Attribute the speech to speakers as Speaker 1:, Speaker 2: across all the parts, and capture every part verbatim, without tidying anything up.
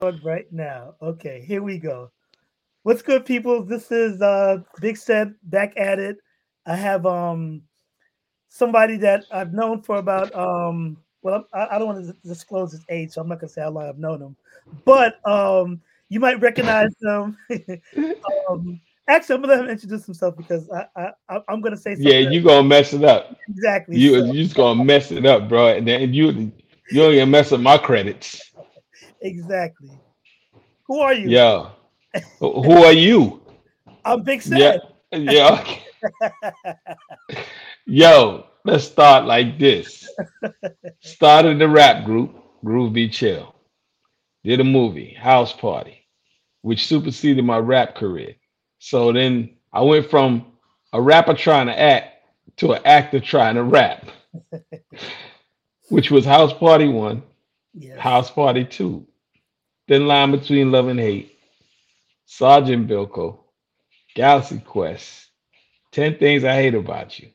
Speaker 1: Right now. Okay, here we go. What's good, people? This is uh Big Set back at it. I have um somebody that I've known for about um well I, I don't want to disclose his age, so I'm not gonna say how long I've known him, but um you might recognize him. um, Actually, I'm gonna let him introduce himself because I, I I- I'm gonna say
Speaker 2: Yeah,
Speaker 1: something that,
Speaker 2: you gonna mess it up.
Speaker 1: exactly
Speaker 2: You
Speaker 1: so.
Speaker 2: you just gonna mess it up, bro. And then you you don't even mess up my credits.
Speaker 1: Exactly. Who are you?
Speaker 2: Yo, who are you?
Speaker 1: I'm Big
Speaker 2: Yeah,
Speaker 1: Sad.
Speaker 2: yeah. Yo, let's start like this. Started the rap group, Groove Be Chill. Did a movie, House Party, which superseded my rap career. So then I went from a rapper trying to act to an actor trying to rap, which was House Party One,
Speaker 1: Yes.
Speaker 2: House Party Two, Thin Line Between Love and Hate, Sergeant Bilko, Galaxy Quest, Ten Things I Hate About You.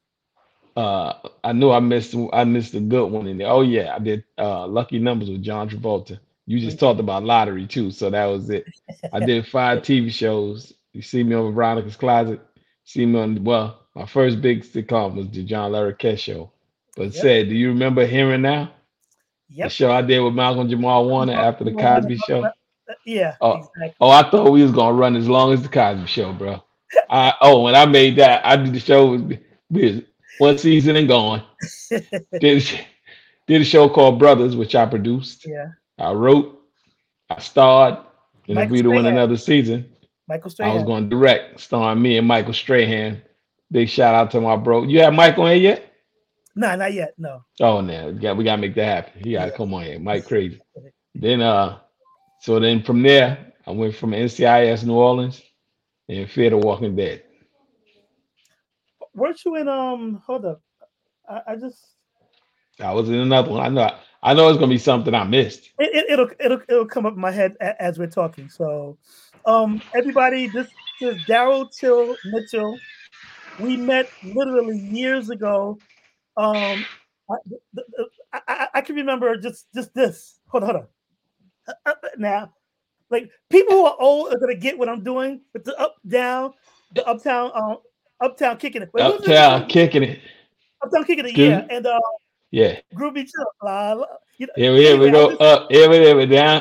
Speaker 2: Uh, I knew I missed I missed a good one in there. Oh yeah, I did uh, Lucky Numbers with John Travolta. You just talked about lottery too, so that was it. I did five T V shows. You see me on Veronica's Closet. See me on well, my first big sitcom was the John Larroquette show. But
Speaker 1: Yep.
Speaker 2: said, do you remember Here and Now? The
Speaker 1: Yep.
Speaker 2: show I did with Malcolm Jamal Warner
Speaker 1: Jamal-
Speaker 2: after the
Speaker 1: Jamal Warner-
Speaker 2: Cosby Show.
Speaker 1: Yeah,
Speaker 2: Oh, oh,
Speaker 1: exactly.
Speaker 2: I thought we was gonna run as long as the Cosby Show, bro. I oh, when I made that, I did the show was was one season and gone. Did did a show called Brothers, which I produced.
Speaker 1: Yeah.
Speaker 2: I wrote, I starred, and if
Speaker 1: Michael
Speaker 2: we'd have won
Speaker 1: Strahan.
Speaker 2: another season,
Speaker 1: Michael
Speaker 2: I was
Speaker 1: Strahan.
Speaker 2: going to direct, starring me and Michael Strahan. Big shout out to my bro. You have Mike on here yet?
Speaker 1: No, not yet. No.
Speaker 2: Oh no, we got we gotta make that happen. He gotta
Speaker 1: Yeah.
Speaker 2: come on here. Mike crazy. Then uh, so then from there, I went from N C I S New Orleans and Fear the Walking Dead.
Speaker 1: Weren't you in um hold up. I, I just
Speaker 2: I was in another one. I know I know it's gonna be something I missed.
Speaker 1: it, it, it'll it'll it'll come up in my head a, as we're talking. So um everybody, this is Daryl Till Mitchell. We met literally years ago. Um I, the, the, I, I I can remember just just this. Hold on, hold on. Uh, uh, Now, like people who are old are gonna get what I'm doing with the up down, the uptown, um, uptown kicking it. Wait, what's the name
Speaker 2: Uptown
Speaker 1: of it?
Speaker 2: kicking it.
Speaker 1: Uptown kicking it?
Speaker 2: Excuse
Speaker 1: Yeah,
Speaker 2: me?
Speaker 1: and uh,
Speaker 2: Yeah.
Speaker 1: Groovy Chill. La, la, you know,
Speaker 2: Here we here we
Speaker 1: anyway, I
Speaker 2: go
Speaker 1: was just
Speaker 2: up, here we here we down.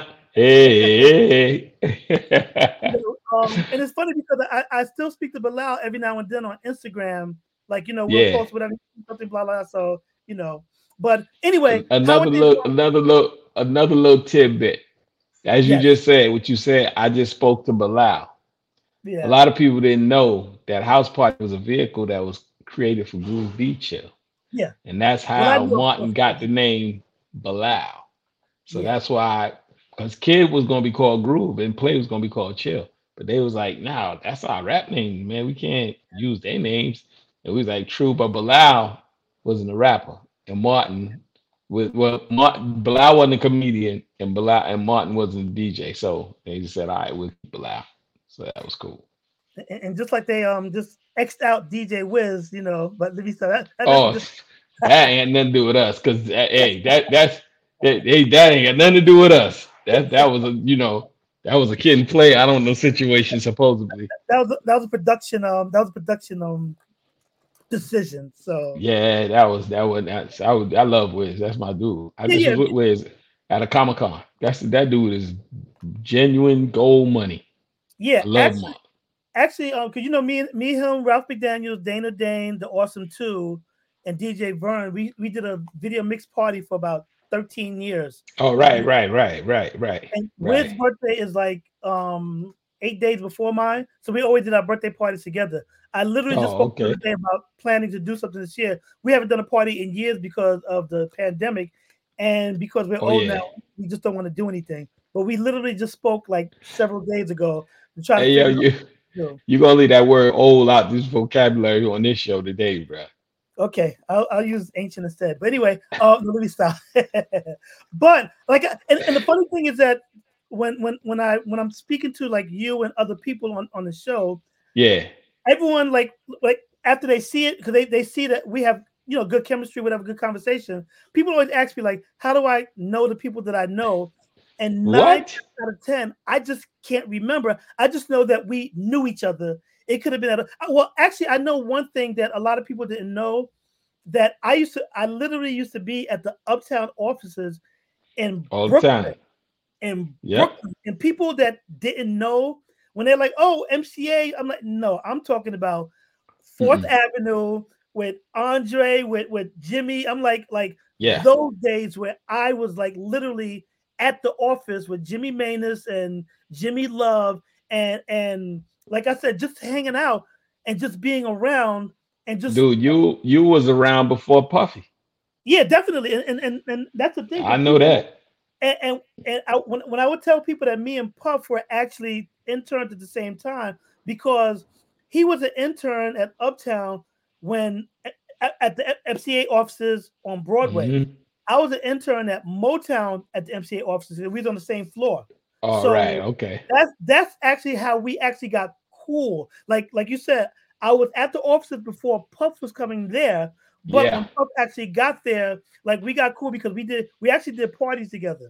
Speaker 2: Hey, hey,
Speaker 1: you
Speaker 2: hey.
Speaker 1: know, um, and it's funny because I, I still speak to Bilal every now and then on Instagram. Like you know, we'll
Speaker 2: Yeah.
Speaker 1: post whatever something blah blah. So you know, but anyway,
Speaker 2: An-
Speaker 1: how are
Speaker 2: Another
Speaker 1: things
Speaker 2: little
Speaker 1: going?
Speaker 2: another little another little tidbit. As you
Speaker 1: Yes,
Speaker 2: just said, what you said, I just spoke to Bilal. A
Speaker 1: yeah,
Speaker 2: lot of people didn't know that House Party was a vehicle that was created for Groove Beach Chill.
Speaker 1: yeah.
Speaker 2: And that's
Speaker 1: Well, I
Speaker 2: how
Speaker 1: know, of
Speaker 2: Martin
Speaker 1: course,
Speaker 2: got the name Bilal. So
Speaker 1: yeah,
Speaker 2: that's why, because Kid was gonna be called Groove and Play was gonna be called Chill. But they was like, nah, that's our rap name, man. We can't use their names. And we was like, true, but Bilal wasn't a rapper. And Martin was well, Martin Bilal wasn't a comedian, and Bilal and Martin wasn't a D J. So they just said, all right, we'll keep Bilal. So that was cool.
Speaker 1: and, and just like they um just xed out D J Wiz, you know, but let me say that, that that's a
Speaker 2: Oh,
Speaker 1: different.
Speaker 2: that ain't nothing to do with us, cause hey, that that's that, hey, that ain't got nothing to do with us. That that was a you know that was a kid and play. I don't know situation supposedly.
Speaker 1: That was a, that was a production um that was a production um decision. So
Speaker 2: Yeah, that was that was that's, I would I love Wiz. That's my dude. I
Speaker 1: yeah,
Speaker 2: just
Speaker 1: yeah,
Speaker 2: was with Wiz at a Comic Con. That's that dude is genuine gold money.
Speaker 1: yeah.
Speaker 2: I love him.
Speaker 1: Actually, actually, um, cause you know me, me, him, Ralph McDaniels, Dana Dane, the Awesome Two, and D J Vern. We we did a video mix party for about thirteen years.
Speaker 2: Oh
Speaker 1: Like,
Speaker 2: right, right, right, right, right,
Speaker 1: and Wiz's
Speaker 2: right.
Speaker 1: birthday is like um eight days before mine, so we always did our birthday parties together. I literally just
Speaker 2: Oh
Speaker 1: spoke the
Speaker 2: okay.
Speaker 1: other day about planning to do something this year. We haven't done a party in years because of the pandemic, and because we're
Speaker 2: Oh
Speaker 1: old now,
Speaker 2: yeah.
Speaker 1: we just don't want to do anything. But we literally just spoke like several days ago to try to
Speaker 2: Hey yo,
Speaker 1: figure out
Speaker 2: you
Speaker 1: what to do.
Speaker 2: you gonna leave that word old out this vocabulary on this show today, bro.
Speaker 1: Okay, I'll, I'll use ancient instead. But anyway, uh, no, let me stop. But like, and, and the funny thing is that when when when I when I'm speaking to like you and other people on on the show,
Speaker 2: Yeah.
Speaker 1: everyone like like after they see it because they they see that we have you know good chemistry, whatever, good conversation. People always ask me like, how do I know the people that I know? And nine
Speaker 2: What?
Speaker 1: out of ten, I just can't remember. I just know that we knew each other. It could have been at a, well, actually, I know one thing that a lot of people didn't know, that I used to, I literally used to be at the Uptown offices in
Speaker 2: All the
Speaker 1: Brooklyn,
Speaker 2: time.
Speaker 1: in
Speaker 2: Yep.
Speaker 1: Brooklyn, and people that didn't know, when they're like, "Oh, M C A," I'm like, "No, I'm talking about Fourth
Speaker 2: Mm-mm.
Speaker 1: Avenue with Andre, with with Jimmy." I'm like, like
Speaker 2: Yeah.
Speaker 1: those days where I was like literally at the office with Jimmy Manus and Jimmy Love, and and like I said, just hanging out and just being around and just,
Speaker 2: Dude, you you was around before Puffy.
Speaker 1: yeah, definitely. And and and, and that's the thing,
Speaker 2: I
Speaker 1: because
Speaker 2: know
Speaker 1: people,
Speaker 2: that.
Speaker 1: and and, and I, when, when I would tell people that me and Puff were actually interns at the same time, because he was an intern at Uptown when at, at the M C A offices on Broadway.
Speaker 2: Hmm.
Speaker 1: I was an intern at Motown at the M C A offices, and we was on the same floor.
Speaker 2: All right.
Speaker 1: So
Speaker 2: Okay.
Speaker 1: that's that's actually how we actually got cool. Like like you said, I was at the offices before Puff was coming there, but
Speaker 2: Yeah.
Speaker 1: when Puff actually got there, like we got cool because we did we actually did parties together.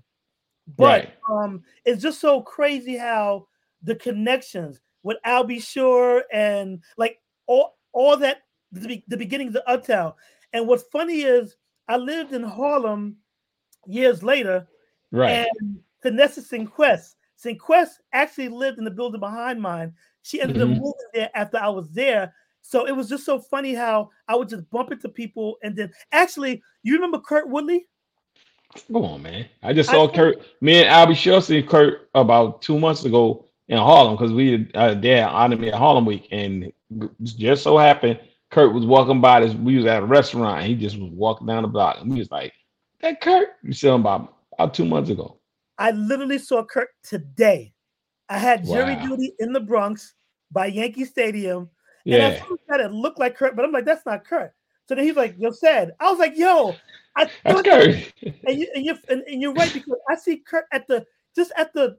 Speaker 1: But
Speaker 2: Right.
Speaker 1: um, it's just so crazy how the connections with Albie Shore and like all all that, the, be- the beginnings of Uptown. And what's funny is I lived in Harlem years later,
Speaker 2: Right.
Speaker 1: and Vanessa Sinquest. Sinquest actually lived in the building behind mine. She ended up
Speaker 2: Hmm.
Speaker 1: moving there after I was there. So it was just so funny how I would just bump into people. And then actually, you remember Kurt Woodley?
Speaker 2: Come on, man. I just
Speaker 1: I
Speaker 2: saw
Speaker 1: think
Speaker 2: Kurt. Me and Albie Shore seen Kurt about two months ago in Harlem because we uh, there honored me at Harlem Week, and just so happened Kurt was walking by this. We was at a restaurant. And he just was walking down the block, and we was like, "That Kurt?" We saw him about about two months ago.
Speaker 1: I literally saw Kurt today. I had jury
Speaker 2: Wow.
Speaker 1: duty in the Bronx by Yankee Stadium, and I
Speaker 2: Yeah,
Speaker 1: saw that it looked like Kurt, but I'm like, that's not Kurt. So then he's like, "Yo, said." I was like, "Yo, I
Speaker 2: that's
Speaker 1: thought that."
Speaker 2: Kurt.
Speaker 1: And you and you and, and you're right, because I see Kurt at the, just at the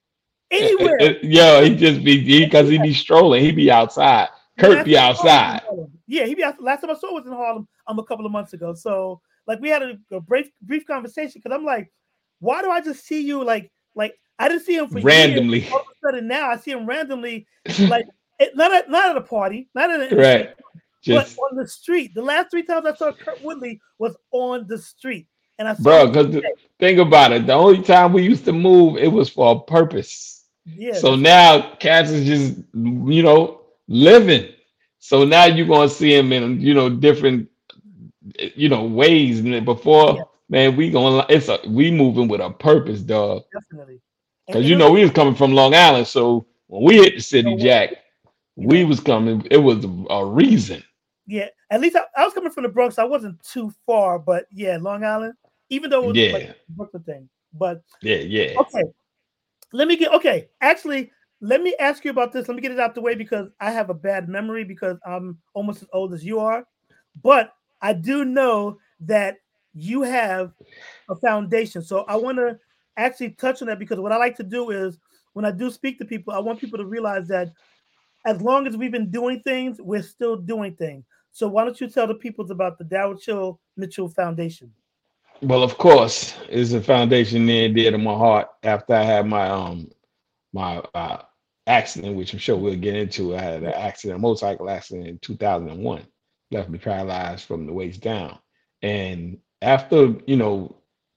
Speaker 2: Uh, uh,
Speaker 1: anywhere.
Speaker 2: uh, Yo, he just be he because he be strolling. He be outside. Kurt
Speaker 1: Last
Speaker 2: be
Speaker 1: time I saw him was in
Speaker 2: outside.
Speaker 1: Harlem. Yeah, he be out, last time I saw him was in Harlem um a couple of months ago. So like we had a, a brief brief conversation, because I'm like, why do I just see you like like I didn't see him for years.
Speaker 2: Randomly.
Speaker 1: All of a sudden now I see him randomly, like it, not at not at a party, not in, in the same,
Speaker 2: Right.
Speaker 1: but
Speaker 2: Just
Speaker 1: on the street. The last three times I saw Kurt Woodley was on the street, and I saw
Speaker 2: bro,
Speaker 1: him
Speaker 2: because
Speaker 1: today.
Speaker 2: think about it. The only time we used to move, it was for a purpose.
Speaker 1: Yeah,
Speaker 2: So
Speaker 1: that's right.
Speaker 2: now cats is just, you know, living. So now you're gonna see him in, you know, different, you know, ways. And then
Speaker 1: Yeah,
Speaker 2: before, man, we going it's a we moving with a purpose, dog.
Speaker 1: definitely. And,
Speaker 2: Because
Speaker 1: and
Speaker 2: you
Speaker 1: it was
Speaker 2: know we was coming from Long Island, so when we hit the
Speaker 1: no
Speaker 2: city,
Speaker 1: way,
Speaker 2: Jack,
Speaker 1: you
Speaker 2: we
Speaker 1: know.
Speaker 2: was coming. It was a, a reason.
Speaker 1: Yeah, at least I, I was coming from the Bronx. I wasn't too far, but yeah, Long Island, even though it was like
Speaker 2: Yeah,
Speaker 1: a Brooklyn thing. But
Speaker 2: yeah, yeah.
Speaker 1: okay, let me get okay. Actually, let me ask you about this. Let me get it out the way, because I have a bad memory because I'm almost as old as you are. But I do know that you have a foundation. So I want to actually touch on that, because what I like to do is when I do speak to people, I want people to realize that as long as we've been doing things, we're still doing things. So why don't you tell the people about the Darrell Chill Mitchell Foundation?
Speaker 2: Well, of course, it's a foundation near and dear to my heart. After I had my um my uh, accident, which I'm sure we'll get into. I had an
Speaker 1: Yeah,
Speaker 2: accident, a motorcycle accident in two thousand one, left me paralyzed from the waist down. And after, you know,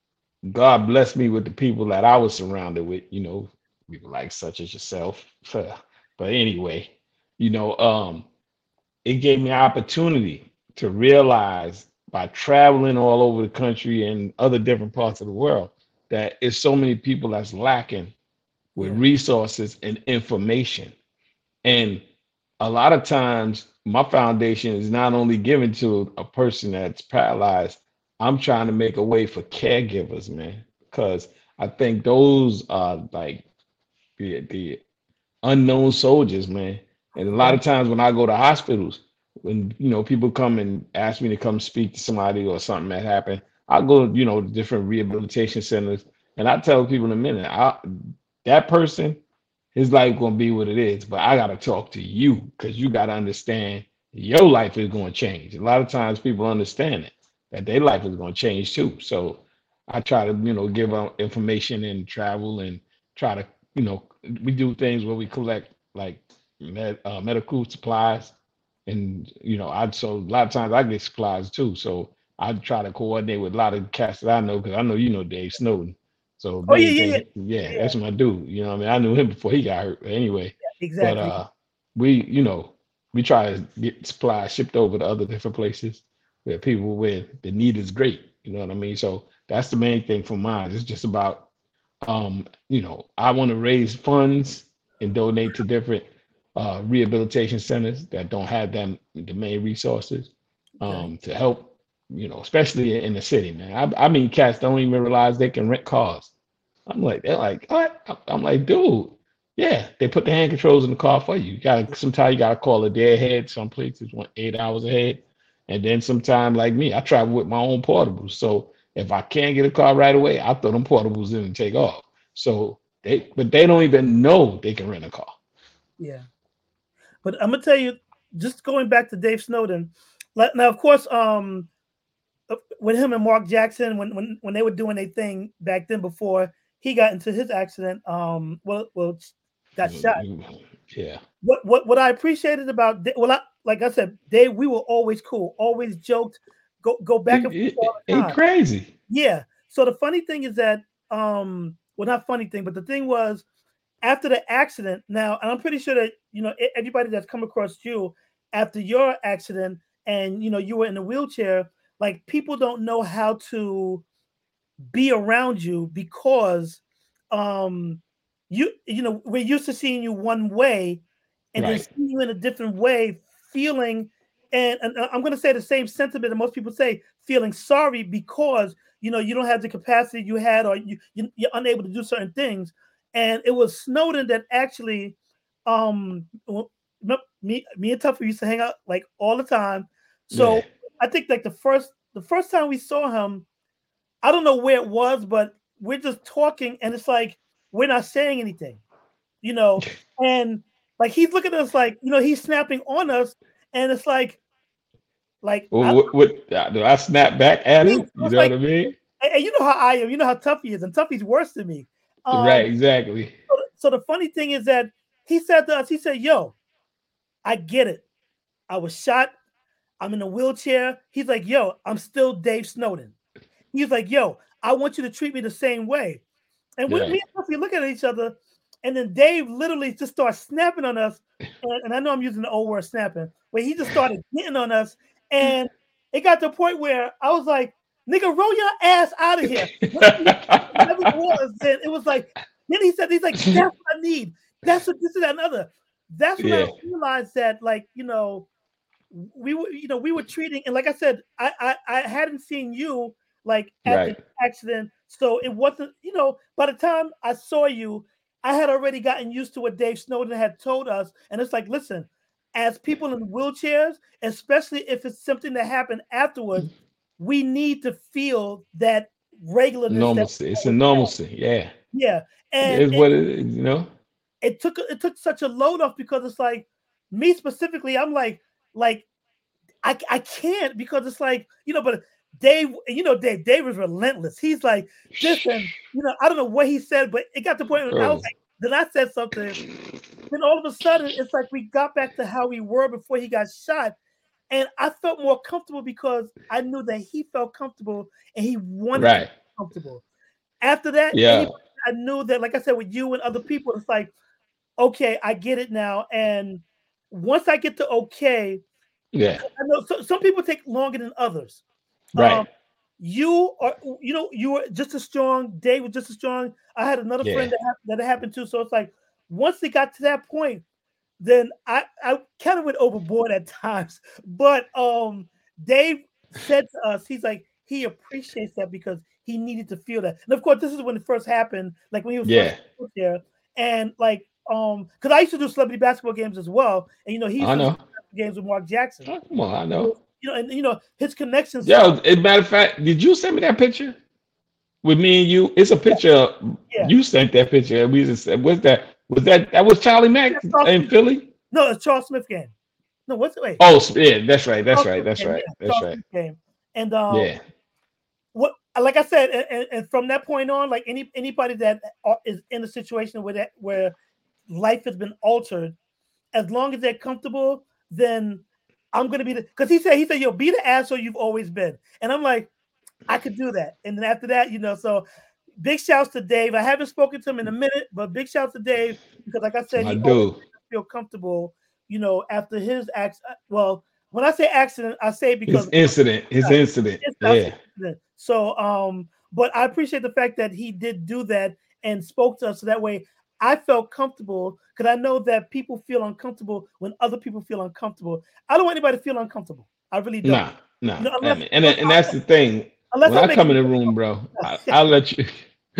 Speaker 2: God blessed me with the people that I was surrounded with, you know, people like such as yourself. But anyway, you know, um, it gave me an opportunity to realize by traveling all over the country and other different parts of the world that it's so many people that's lacking with
Speaker 1: yeah,
Speaker 2: resources and information. And a lot of times, my foundation is not only given to a person that's paralyzed, I'm trying to make a way for caregivers, man, because I think those are like the, the unknown soldiers, man. And a lot
Speaker 1: yeah,
Speaker 2: of times when I go to hospitals, when you know people come and ask me to come speak to somebody or something that happened, I go, you know, to different rehabilitation centers, and I tell people in a minute, I, that person, his life gonna be what it is, but I gotta talk to you because you gotta understand your life is gonna change. A lot of times people understand it that their life is gonna change too. So I try to, you know, give out information and travel and try to, you know, we do things where we collect like med, uh, medical supplies, and you know, I so a lot of times I get supplies too. So I try to coordinate with a lot of cats that I know because I know you know Dave Snowden. So
Speaker 1: Oh
Speaker 2: main
Speaker 1: yeah, yeah,
Speaker 2: thing,
Speaker 1: yeah,
Speaker 2: yeah,
Speaker 1: yeah,
Speaker 2: that's my dude. You know what I mean? I knew him before he got hurt. But anyway, but
Speaker 1: exactly.
Speaker 2: uh we, you know, we try to get supplies shipped over to other different places where people where the need is great. You know what I mean? So that's the main thing for mine. It's just about um, you know, I want to raise funds and donate to different uh, rehabilitation centers that don't have them the main resources
Speaker 1: Okay.
Speaker 2: um, to help, you know, especially in the city, man. I, I mean, cats don't even realize they can rent cars. I'm like, they're like, what? I'm I'm like, dude, yeah, they put the hand controls in the car for you. You gotta sometimes you gotta call a day ahead. Some places want eight hours ahead, and then sometime like me, I travel with my own portables. So if I can't get a car right away, I throw them portables in and take off. So they, but they don't even know they can rent a car.
Speaker 1: Yeah. But I'm gonna tell you, just going back to Dave Snowden. Like, now, of course, um, uh, with him and Mark Jackson, when when when they were doing their thing back then before he got into his accident, um, well, well, got shot.
Speaker 2: Yeah.
Speaker 1: What what what I appreciated about Da- well, I, like I said, Dave, we were always cool, always joked, go go back and forth
Speaker 2: It,
Speaker 1: all
Speaker 2: it,
Speaker 1: the
Speaker 2: it
Speaker 1: time.
Speaker 2: crazy.
Speaker 1: Yeah. So the funny thing is that, um, well, not funny thing, but the thing was after the accident. Now, and I'm pretty sure that you know e- everybody that's come across you after your accident, and you know you were in a wheelchair. Like people don't know how to be around you because um you you know we're used to seeing you one way and then
Speaker 2: Right.
Speaker 1: seeing you in a different way, feeling and, and uh, I'm going to say the same sentiment that most people say, feeling sorry because you know you don't have the capacity you had, or you, you you're unable to do certain things. And it was Snowden that actually um well, no, me me and Tuffy used to hang out like all the time.
Speaker 2: Yeah.
Speaker 1: So I think like the first the first time we saw him, I don't know where it was, but we're just talking, and it's like we're not saying anything, you know. And like he's looking at us like, you know, he's snapping on us, and it's like, like
Speaker 2: Well,
Speaker 1: I,
Speaker 2: what, what uh, do I snap back at
Speaker 1: yeah,
Speaker 2: him?
Speaker 1: so
Speaker 2: You
Speaker 1: it's
Speaker 2: know what
Speaker 1: like,
Speaker 2: I mean?
Speaker 1: and, and you know how I am, you know how tough he is, and Tuffy's worse than me. Um,
Speaker 2: Right. Exactly.
Speaker 1: so, so the funny thing is that he said to us, he said, "Yo, I get it. I was shot. I'm in a wheelchair." He's like, "Yo, I'm still Dave Snowden." He's like, "Yo, I want you to treat me the same way." And we,
Speaker 2: Right.
Speaker 1: me and Puffy look at each other, and then Dave literally just starts snapping on us. And, and I know I'm using the old word snapping, where he just started getting on us. And it got to the point where I was like, nigga, roll your ass out of here. Whatever it was, then it was like, then he said, he's like, that's what I need. That's what this is that and other. That's when I
Speaker 2: Yeah.
Speaker 1: realized that, like, you know, we were, you know, we were treating, and like I said, I, I, I hadn't seen you like after
Speaker 2: Right.
Speaker 1: the accident, so it wasn't, you know, by the time I saw you, I had already gotten used to what Dave Snowden had told us, and it's like, listen, as people in wheelchairs, especially if it's something that happened afterwards, we need to feel that regularness that
Speaker 2: Normalcy. It's a
Speaker 1: we always had.
Speaker 2: normalcy. Yeah.
Speaker 1: Yeah,
Speaker 2: It
Speaker 1: and
Speaker 2: is
Speaker 1: it,
Speaker 2: what it is. You know.
Speaker 1: it took it took such a load off because it's like me specifically, I'm like like I, I can't because it's like, you know, but Dave, you know, Dave, Dave is relentless. He's like, listen, you know, I don't know what he said, but it got to the point where I was
Speaker 2: Bro.
Speaker 1: like, then I said something. Then all of a sudden, it's like we got back to how we were before he got shot. And I felt more comfortable because I knew that he felt comfortable and he wanted to be
Speaker 2: Right.
Speaker 1: comfortable. After that,
Speaker 2: Yeah.
Speaker 1: anybody I knew that, like I said, with you and other people, it's like, okay, I get it now. And once I get to okay,
Speaker 2: Yeah.
Speaker 1: I know so, some people take longer than others. Um,
Speaker 2: Right.
Speaker 1: you are, you know, you were just as strong. Dave was just as strong. I had another
Speaker 2: Yeah.
Speaker 1: friend that hap- that it happened to. So it's like once they got to that point, then I I kind of went overboard at times. But um, Dave said to us, he's like he appreciates that because he needed to feel that. And of course, this is when it first happened, like when he was first
Speaker 2: Yeah.
Speaker 1: put there, and like um, because I used to do celebrity basketball games as well, and you know he used
Speaker 2: I
Speaker 1: to do
Speaker 2: know.
Speaker 1: games with Mark Jackson.
Speaker 2: Oh, come on. I know.
Speaker 1: You know, and you know his connections.
Speaker 2: Yo, as a matter of fact, did you send me that picture with me and you? It's a picture.
Speaker 1: Yeah,
Speaker 2: You sent that picture. We just said, what's that? Was that that was Charlie
Speaker 1: yeah,
Speaker 2: Mack
Speaker 1: Charles
Speaker 2: in
Speaker 1: Smith.
Speaker 2: Philly?
Speaker 1: No, it's Charles Smith game. No, what's wait?
Speaker 2: Oh, yeah, that's right. That's
Speaker 1: Charles
Speaker 2: right.
Speaker 1: Smith
Speaker 2: That's
Speaker 1: game.
Speaker 2: right.
Speaker 1: Yeah,
Speaker 2: That's
Speaker 1: Charles
Speaker 2: right.
Speaker 1: Smith game. And um,
Speaker 2: Yeah.
Speaker 1: what like I said, and, and from that point on, like any anybody that is in a situation where that where life has been altered, as long as they're comfortable, then I'm gonna be the because he said he said yo be the asshole you've always been, and I'm like I could do that, and then after that, you know, so big shouts to Dave. I haven't spoken to him in a minute, but big shouts to Dave because, like I said,
Speaker 2: I
Speaker 1: he always
Speaker 2: do.
Speaker 1: feel comfortable, you know, after his accident. Well, when I say accident, I say because
Speaker 2: His incident, his incident. Yeah.
Speaker 1: so, um, but I appreciate the fact that he did do that and spoke to us so that way I felt comfortable because I know that people feel uncomfortable when other people feel uncomfortable. I don't want anybody to feel uncomfortable. I really don't.
Speaker 2: Nah, nah.
Speaker 1: You know,
Speaker 2: And
Speaker 1: unless,
Speaker 2: and,
Speaker 1: unless,
Speaker 2: and that's the thing.
Speaker 1: unless
Speaker 2: When
Speaker 1: I
Speaker 2: I
Speaker 1: make
Speaker 2: come in the room, bro, I, I'll let you.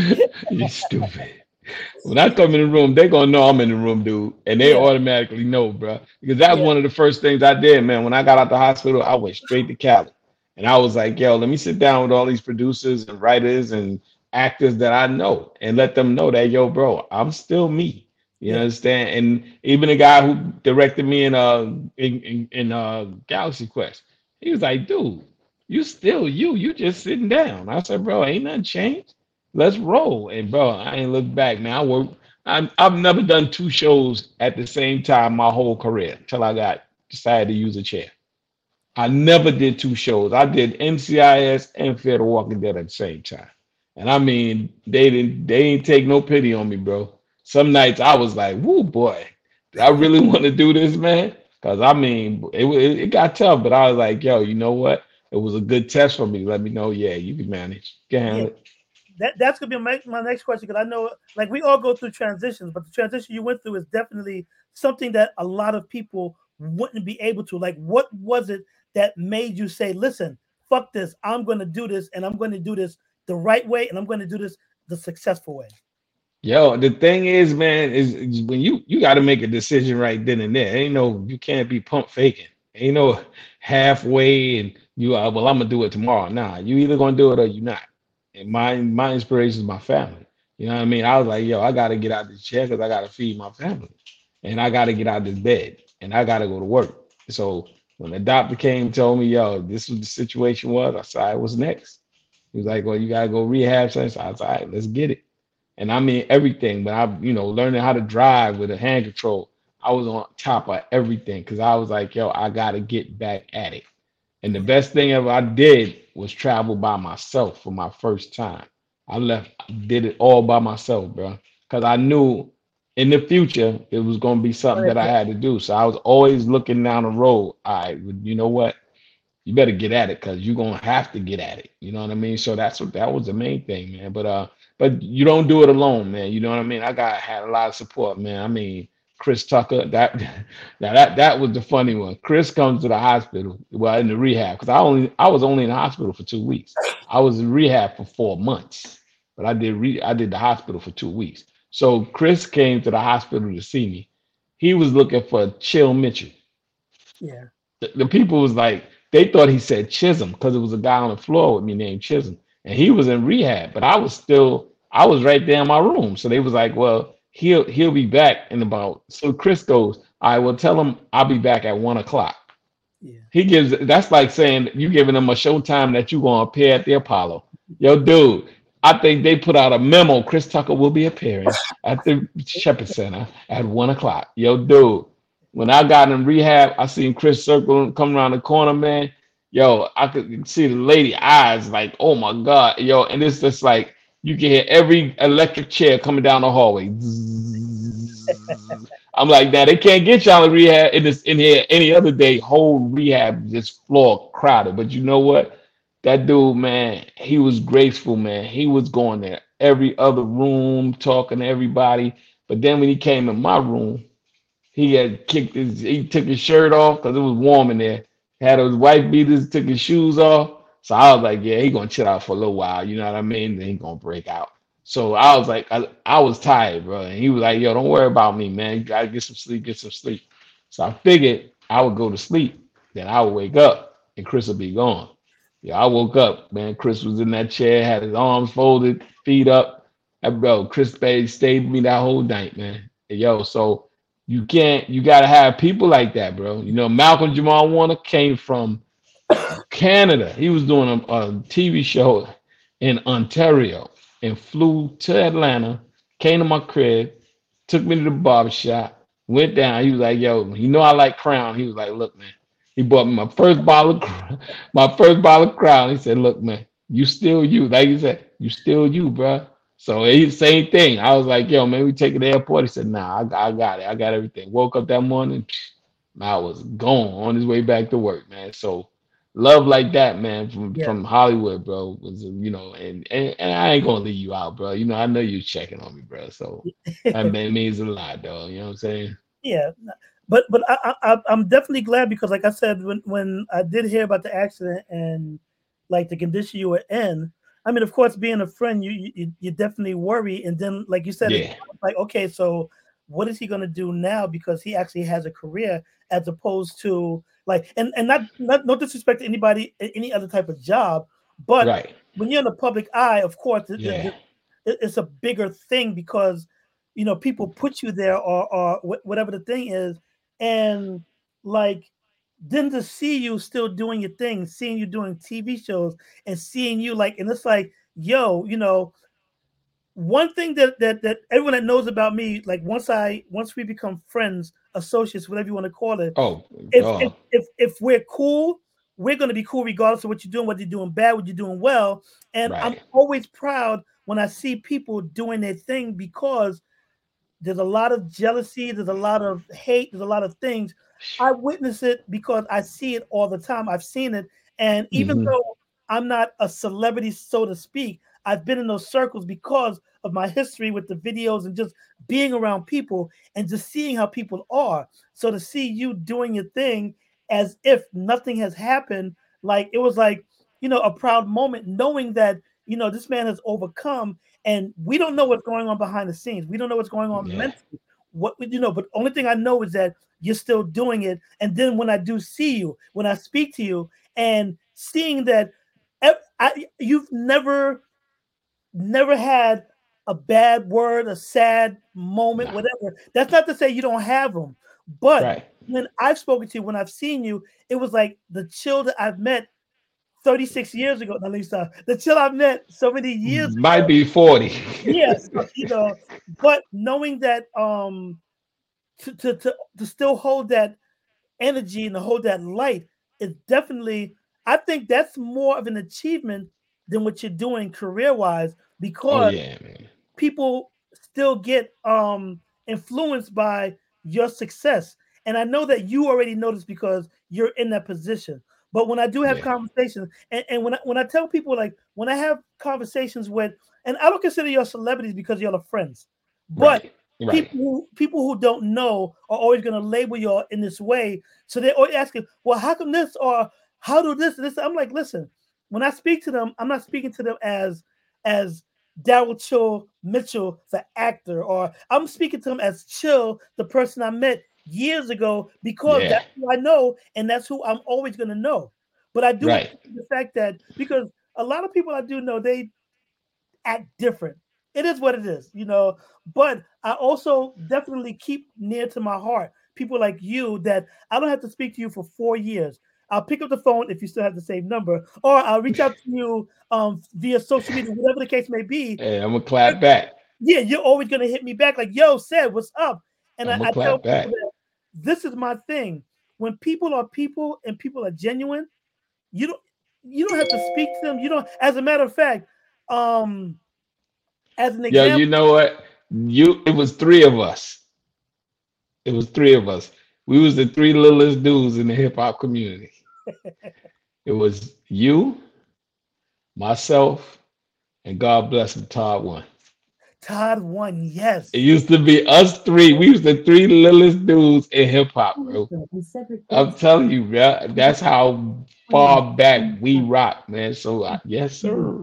Speaker 2: You stupid. When I come in the room, they gonna know I'm in the room, dude, and they
Speaker 1: yeah,
Speaker 2: automatically know, bro. Because that was
Speaker 1: yeah,
Speaker 2: one of the first things I did, man. When I got out the hospital, I went straight to Cali, and I was like, "Yo, let me sit down with all these producers and writers and actors that I know, and let them know that, yo, bro, I'm still me." You
Speaker 1: yeah,
Speaker 2: understand? And even the guy who directed me in uh in in, in uh Galaxy Quest, he was like, "Dude, you still you. You just sitting down." I said, "Bro, ain't nothing changed. Let's roll." And bro, I ain't look back, man. I work. I'm, I've never done two shows at the same time my whole career until I got decided to use a chair. I never did two shows. I did N C I S and Fear the Walking Dead at the same time. And I mean, they didn't they ain't take no pity on me, bro. Some nights I was like, "Woo, boy, do I really want to do this, man?" Because I mean, it, wa- it it got tough, but I was like, "Yo, you know what? It was a good test for me. Let me know, yeah, you can manage, you can
Speaker 1: yeah.
Speaker 2: handle it."
Speaker 1: That that's gonna be my, my next question because I know like we all go through transitions, but the transition you went through is definitely something that a lot of people wouldn't be able to. Like, what was it that made you say, "Listen, fuck this. I'm going to do this, and I'm going to do this the right way, and I'm going to do this the successful way."
Speaker 2: Yo, the thing is, man, is, is when you you got to make a decision right then and there. Ain't no, you can't be pump faking. Ain't no halfway and you are, well, I'm gonna do it tomorrow. Nah, you either gonna do it or you not. And my my inspiration is my family. You know what I mean? I was like, yo, I gotta get out this chair because I gotta feed my family, and I gotta get out of this bed, and I gotta go to work. So when the doctor came and told me, yo, this was the situation was, I said, "All right, what's next?" He was like, "Well, you gotta go rehab." So I said, "All right, let's get it." And I mean everything. But I, you know, learning how to drive with a hand control, I was on top of everything because I was like, yo, I gotta get back at it. And the
Speaker 1: Yeah,
Speaker 2: best thing ever I did was travel by myself for my first time. I left, did it all by myself, bro, because I knew in the future it was gonna be something that I had to do. So I was always looking down the road. All right, you know what? You better get at it because you're gonna have to get at it. You know what I mean? So that's what that was the main thing, man. But uh, but you don't do it alone, man. You know what I mean? I got had a lot of support, man. I mean, Chris Tucker, that now that that was the funny one. Chris comes to the hospital, well, in the rehab, because I only I was only in the hospital for two weeks. I was in rehab for four months, but I did re I did the hospital for two weeks. So Chris came to the hospital to see me. He was looking for Chill Mitchell.
Speaker 1: yeah,
Speaker 2: The, the people was like, they thought he said Chisholm because it was a guy on the floor with me named Chisholm, and he was in rehab, but I was still, I was right there in my room. So they was like, well, he'll he'll be back in about. So Chris goes, I will tell him I'll be back at one o'clock.
Speaker 1: yeah.
Speaker 2: He gives that's like saying you giving them a showtime that you gonna appear at the Apollo. Yo, dude, I think they put out a memo. Chris Tucker will be appearing at the Shepherd Center at one o'clock. Yo, dude, when I got in rehab, I seen Chris Circle come around the corner, man. Yo, I could see the lady eyes like, oh my God, yo, and it's just like you can hear every electric chair coming down the hallway. I'm like, that they can't get y'all in rehab in this in here any other day. Whole rehab just floor crowded. But you know what? That dude, man, he was graceful, man. He was going there every other room, talking to everybody. But then when he came in my room, he had kicked his, he took his shirt off because it was warm in there. Had his wife beaters, took his shoes off. So I was like, yeah, he gonna chill out for a little while. You know what I mean? Then he gonna break out. So I was like, I, I was tired, bro. And he was like, yo, don't worry about me, man. You gotta get some sleep, get some sleep. So I figured I would go to sleep. Then I would wake up and Chris would be gone. Yeah, I woke up, man. Chris was in that chair, had his arms folded, feet up. And bro, Chris stayed, stayed with me that whole night, man. And yo, so you can't, you gotta have people like that, bro. You know, Malcolm Jamal Warner came from Canada. He was doing a, a T V show in Ontario and flew to Atlanta, came to my crib, took me to the barber shop, went down. He was like, yo, you know I like Crown. He was like, look, man. He bought me my first bottle of Crown, my first bottle of Crown. He said, look, man, you still you. Like you said, you still you, bro. So he same thing. I was like, yo, man, we take it to the airport. He said, nah, I, I got it. I got everything. Woke up that morning, I was gone on his way back to work, man. So love like that, man, from
Speaker 1: Yeah.
Speaker 2: from Hollywood, bro, was you know, and, and and I ain't gonna leave you out, bro. You know, I know you checking on me, bro. So that man means a lot, though. You know what I'm saying?
Speaker 1: Yeah, but but I, I I'm definitely glad because, like I said, when when I did hear about the accident and like the condition you were in, I mean, of course, being a friend, you you, you definitely worry, and then like you said, it's
Speaker 2: Yeah,
Speaker 1: like okay, so what is he gonna do now? Because he actually has a career as opposed to like, and and not not no disrespect to anybody, any other type of job, but
Speaker 2: right.
Speaker 1: when you're in the public eye, of course, the, the,
Speaker 2: Yeah,
Speaker 1: the- it- it's a bigger thing because you know people put you there or or wh- whatever the thing is, and like then to see you still doing your thing, seeing you doing T V shows and seeing you like, and it's like, yo, you know, one thing that that that everyone that knows about me, like once I once we become friends, associates, whatever you want to call it,
Speaker 2: oh,
Speaker 1: if if
Speaker 2: dog.
Speaker 1: if, if we're cool, we're gonna be cool regardless of what you're doing, whether you're doing bad, what you're doing well. And I'm
Speaker 2: Right.
Speaker 1: always proud when I see people doing their thing because there's a lot of jealousy, there's a lot of hate, there's a lot of things. I witness it because I see it all the time. I've seen it. And even
Speaker 2: Hmm.
Speaker 1: though I'm not a celebrity, so to speak, I've been in those circles because of my history with the videos and just being around people and just seeing how people are. So to see you doing your thing as if nothing has happened, like it was like, you know, a proud moment knowing that, you know, this man has overcome and we don't know what's going on behind the scenes. We don't know what's going on
Speaker 2: Yeah.
Speaker 1: mentally. What you know, but only thing I know is that you're still doing it. And then when I do see you, when I speak to you, and seeing that ev- I, you've never, never had a bad word, a sad moment,
Speaker 2: No.
Speaker 1: whatever. That's not to say you don't have them, but
Speaker 2: Right.
Speaker 1: when I've spoken to you, when I've seen you, it was like the chill that I've met thirty-six years ago, at least uh, the chill I've met so many years
Speaker 2: Might
Speaker 1: ago.
Speaker 2: be forty.
Speaker 1: Yes, you know, but knowing that um to, to to to still hold that energy and to hold that light is definitely, I think that's more of an achievement than what you're doing career wise
Speaker 2: Oh
Speaker 1: because
Speaker 2: yeah, man.
Speaker 1: people still get um influenced by your success. And I know that you already noticed because you're in that position. But when I do have
Speaker 2: Yeah.
Speaker 1: conversations, and, and when I when I tell people like when I have conversations with, and I don't consider your celebrities because you're the friends, but
Speaker 2: Right. Right.
Speaker 1: people who people who don't know are always going to label you in this way. So they're always asking, well, how come this or how do this this? I'm like, listen, when I speak to them, I'm not speaking to them as as Daryl Chill Mitchell, the actor, or I'm speaking to him as Chill, the person I met years ago, because
Speaker 2: Yeah.
Speaker 1: that's who I know and that's who I'm always going to know. But I do
Speaker 2: Right.
Speaker 1: appreciate the fact that because a lot of people I do know, they act different. It is what it is, you know. But I also definitely keep near to my heart people like you that I don't have to speak to you for four years. I'll pick up the phone if you still have the same number, or I'll reach out to you um, via social media, whatever the case may be.
Speaker 2: Hey, I'm gonna clap back.
Speaker 1: Yeah, you're always gonna hit me back like, "Yo, said what's up?" And
Speaker 2: I'm
Speaker 1: I,
Speaker 2: gonna
Speaker 1: I tell
Speaker 2: clap
Speaker 1: people
Speaker 2: back.
Speaker 1: that this is my thing. When people are people and people are genuine, you don't you don't have to speak to them. You don't. As a matter of fact, um, as an
Speaker 2: Yo, you
Speaker 1: example,
Speaker 2: know what? You it was three of us. It was three of us. We was the three littlest dudes in the hip hop community. It was you, myself, and God bless him, Todd one.
Speaker 1: Todd won.
Speaker 2: It
Speaker 1: Yes.
Speaker 2: used to be us three. We was the three littlest dudes in hip hop, bro. I'm telling you, bro. That's how far back we rock, man. So uh, yes, sir.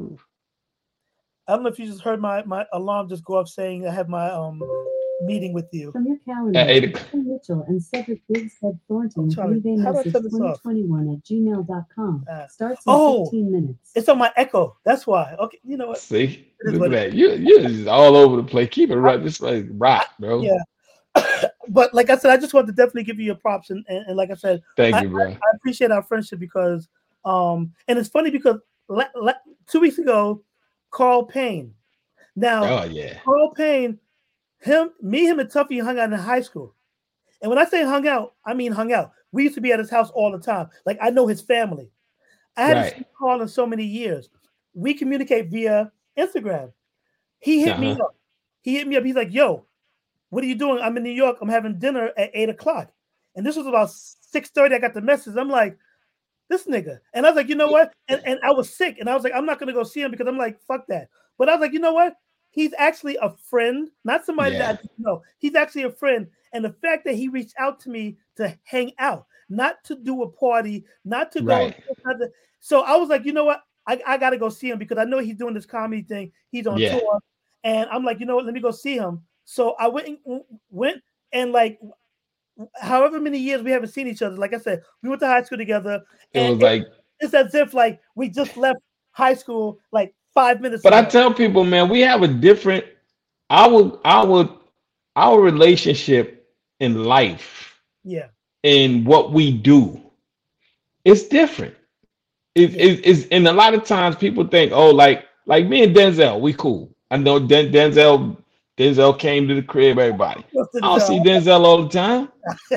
Speaker 1: I don't know if you just heard my my alarm just go off saying I have my um meeting with you.
Speaker 3: From your
Speaker 2: At
Speaker 3: calendar,
Speaker 2: eight o'clock.
Speaker 3: Tim Mitchell and Cedric Biggs said
Speaker 1: I'm
Speaker 3: Thornton,
Speaker 1: trying
Speaker 3: leave a
Speaker 1: to. How do I
Speaker 3: message
Speaker 1: turn this off?
Speaker 3: twenty twenty-one at gmail dot com.
Speaker 1: Uh,
Speaker 3: Starts in
Speaker 1: oh,
Speaker 3: fifteen minutes.
Speaker 1: it's on my Echo. That's why. Okay, you know what?
Speaker 2: See,
Speaker 1: It is
Speaker 2: look at
Speaker 1: what it
Speaker 2: that. You you're just all over the place. Keep it
Speaker 1: I,
Speaker 2: right. This place rock,
Speaker 1: I,
Speaker 2: bro.
Speaker 1: yeah. But like I said, I just want to definitely give you your props, and, and, and like I said,
Speaker 2: Thank
Speaker 1: I, I,
Speaker 2: you, bro.
Speaker 1: I appreciate our friendship because um, and it's funny because la, la, two weeks ago Carl Payne. Now,
Speaker 2: Oh yeah.
Speaker 1: Carl Payne, him, me, him, and Tuffy hung out in high school. And when I say hung out, I mean hung out. We used to be at his house all the time. Like I know his family. I hadn't
Speaker 2: Right.
Speaker 1: seen Carl in so many years. We communicate via Instagram. He hit me
Speaker 2: Uh-huh.
Speaker 1: up. He hit me up. He's like, "Yo, what are you doing? I'm in New York. I'm having dinner at eight o'clock." And this was about six thirty. I got the message. I'm like, this nigga. And I was like, you know what? And, and I was sick. And I was like, I'm not going to go see him because I'm like, fuck that. But I was like, you know what? He's actually a friend, not somebody
Speaker 2: Yeah.
Speaker 1: that I know. He's actually a friend. And the fact that he reached out to me to hang out, not to do a party, not to
Speaker 2: Right.
Speaker 1: go. So I was like, you know what? I, I got to go see him because I know he's doing this comedy thing. He's on
Speaker 2: Yeah.
Speaker 1: tour. And I'm like, you know what? Let me go see him. So I went and went and like, however many years we haven't seen each other. Like I said, we went to high school together.
Speaker 2: It
Speaker 1: And
Speaker 2: was like,
Speaker 1: it, it's as if like we just left high school like five minutes
Speaker 2: but
Speaker 1: ago.
Speaker 2: I tell people, man, we have a different our our our relationship in life
Speaker 1: Yeah.
Speaker 2: and what we do. It's different. It,
Speaker 1: Yeah.
Speaker 2: it, it's and a lot of times people think, oh, like like me and Denzel, we cool. I know Den, Denzel Denzel came to the crib, everybody. I don't see Denzel all the time.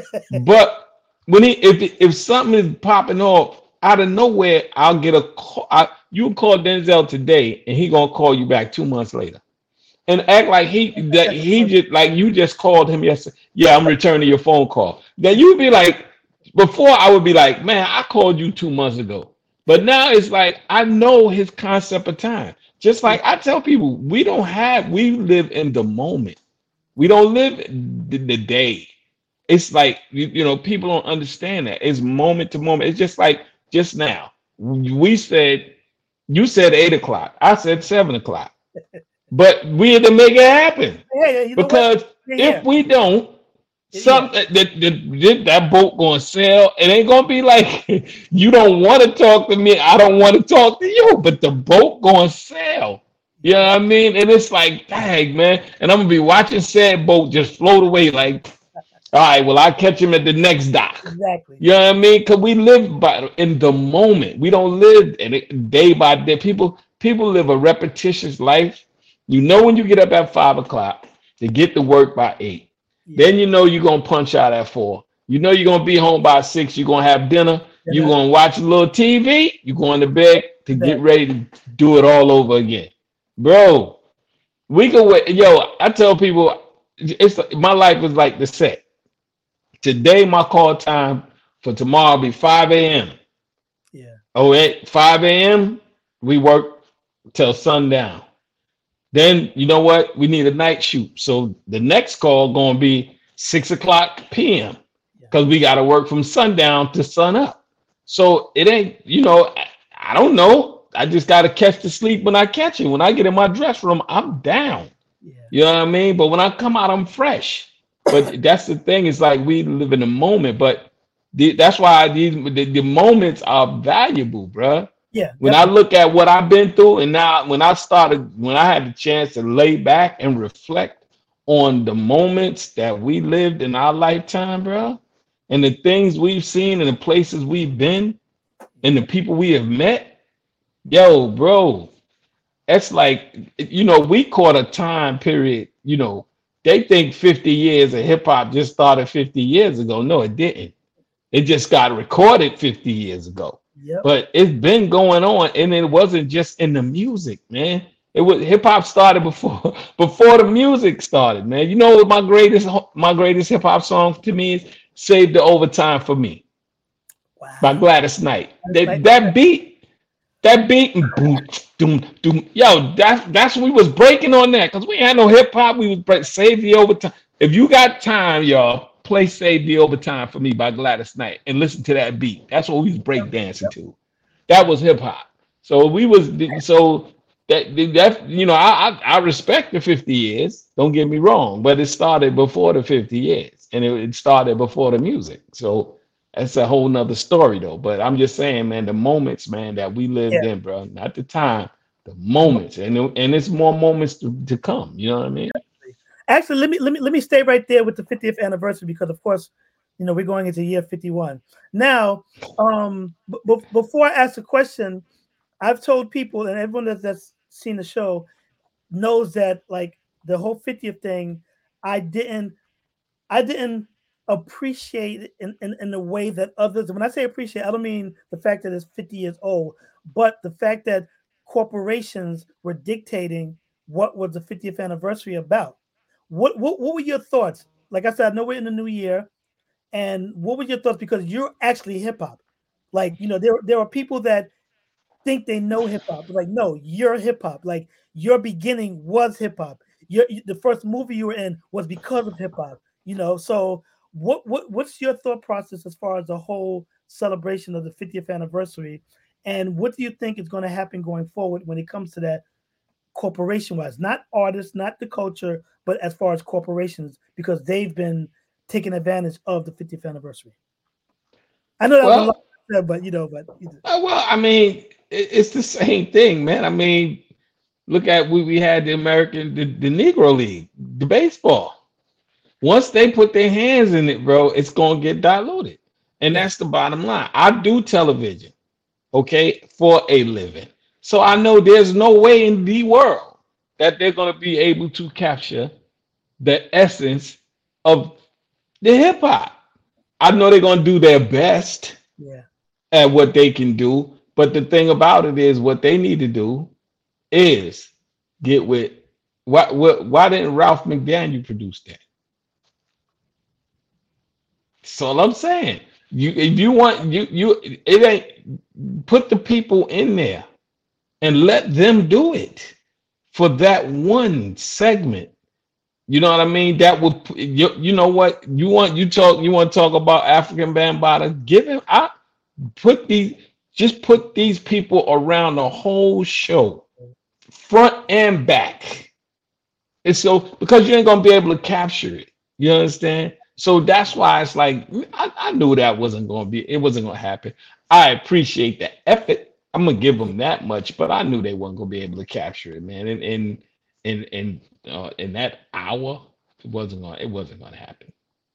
Speaker 2: But when he if if something is popping off out of nowhere, I'll get a call. I, you call Denzel today, and he gonna call you back two months later, and act like he that he just like you just called him yesterday. Yeah, I'm returning your phone call. Then you'd be like, before I would be like, man, I called you two months ago, but now it's like I know his concept of time. Just like I tell people, we don't have we live in the moment. We don't live the, the day. It's like you, you know people don't understand that it's moment to moment. It's just like just now we said you said eight o'clock, I said seven o'clock, but we had to make it happen
Speaker 1: Yeah, yeah, you know
Speaker 2: because
Speaker 1: yeah, yeah.
Speaker 2: if we don't,
Speaker 1: Yeah.
Speaker 2: something that, that that boat gonna sail. It ain't gonna be like you don't want to talk to me, I don't want to talk to you, but the boat gonna sail. You know what I mean? And it's like, dang, man, and I'm gonna be watching said boat just float away like, all right, well, I'll catch him at the next dock.
Speaker 1: Exactly.
Speaker 2: You know what I mean? Because we live by in the moment. We don't live in it day by day. People people live a repetitious life. You know when you get up at five o'clock to get to work by eight.
Speaker 1: Yeah.
Speaker 2: Then you know you're gonna punch out at four. You know you're gonna be home by six. You're gonna have dinner.
Speaker 1: Yeah.
Speaker 2: You're gonna watch a little T V. You're going to bed to
Speaker 1: Bed.
Speaker 2: get ready to do it all over again, bro. We can wait. Yo, I tell people, it's my life is like the set. Today, my call time for tomorrow will be five a.m.
Speaker 1: Yeah.
Speaker 2: Oh, at five a.m. we work till sundown. Then you know what? We need a night shoot. So the next call gonna be six o'clock p.m. because we gotta work from sundown to sun up. So it ain't, you know, I, I don't know. I just gotta catch the sleep when I catch it. When I get in my dress room, I'm down.
Speaker 1: Yeah.
Speaker 2: You know what I mean? But when I come out, I'm fresh. But that's the thing. It's like we live in the moment. But the, that's why these the, the moments are valuable, bro.
Speaker 1: Yeah.
Speaker 2: When I look at what I've been through, and now when I started, when I had the chance to lay back and reflect on the moments that we lived in our lifetime, bro, and the things we've seen and the places we've been and the people we have met, yo, bro, that's like, you know, we caught a time period, you know, they think fifty years of hip hop just started fifty years ago. No, it didn't. It just got recorded fifty years ago.
Speaker 1: Yep.
Speaker 2: But it's been going on, and it wasn't just in the music, man. It was hip hop started before before the music started, man. You know what my greatest my greatest hip hop song to me is "Save the Overtime for Me"
Speaker 1: Wow.
Speaker 2: by Gladys Knight. That,
Speaker 1: Knight.
Speaker 2: that beat, that beat, boom, doom, doom. Yo, that's that's we was breaking on that because we had no hip hop. We was break, "Save the Overtime." If you got time, y'all, play "Save the Overtime for Me" by Gladys Knight and listen to that beat. That's what we was break dancing
Speaker 1: Yep.
Speaker 2: to. That was hip hop. So we was so that that you know I, I I respect the fifty years. Don't get me wrong, but it started before the fifty years, and it, it started before the music. So that's a whole nother story, though. But I'm just saying, man, the moments, man, that we lived
Speaker 1: Yeah.
Speaker 2: in, bro, not the time, the moments, and and it's more moments to, to come. You know what I mean?
Speaker 1: Actually, let me let me let me stay right there with the fiftieth anniversary because, of course, you know we're going into year fifty-one now. Um, b- b- before I ask a question, I've told people and everyone that's, that's seen the show knows that like the whole fiftieth thing, I didn't I didn't appreciate it in, in, in the way that others. When I say appreciate, I don't mean the fact that it's fifty years old, but the fact that corporations were dictating what was the fiftieth anniversary about. What what what were your thoughts? Like I said, I know we're in the new year, and what were your thoughts? Because you're actually hip hop. Like, you know, there there are people that think they know hip hop. Like, no, you're hip hop. Like your beginning was hip hop. Your the first movie you were in was because of hip hop. You know, so what what what's your thought process as far as the whole celebration of the fiftieth anniversary, and what do you think is going to happen going forward when it comes to that corporation wise, not artists, not the culture, but as far as corporations, because they've been taking advantage of the fiftieth anniversary. I know that was a lot,
Speaker 2: Well,
Speaker 1: but you know, but you know,
Speaker 2: uh, well, I mean, it, it's the same thing, man. I mean, look at we we had the American the, the Negro League, the baseball. Once they put their hands in it, bro, it's gonna get diluted. And
Speaker 1: yeah,
Speaker 2: that's the bottom line. I do television, okay, for a living. So I know there's no way in the world that they're gonna be able to capture the essence of the hip hop. I know they're gonna do their best
Speaker 1: yeah.
Speaker 2: at what they can do, but the thing about it is what they need to do is get with why why, why didn't Ralph McDaniel produce that? That's all I'm saying. You if you want you you it ain't put the people in there and let them do it for that one segment. You know what I mean? That would pu- you, you know what you want you talk you want to talk about African Bambaataa. Give him I put these just put these people around the whole show, front and back. And so because you ain't gonna be able to capture it. You understand? So that's why it's like I, I knew that wasn't gonna be it wasn't gonna happen. I appreciate the effort. I'm gonna give them that much, but I knew they weren't gonna be able to capture it, man. And in in in uh, in that hour, it wasn't gonna it wasn't gonna happen.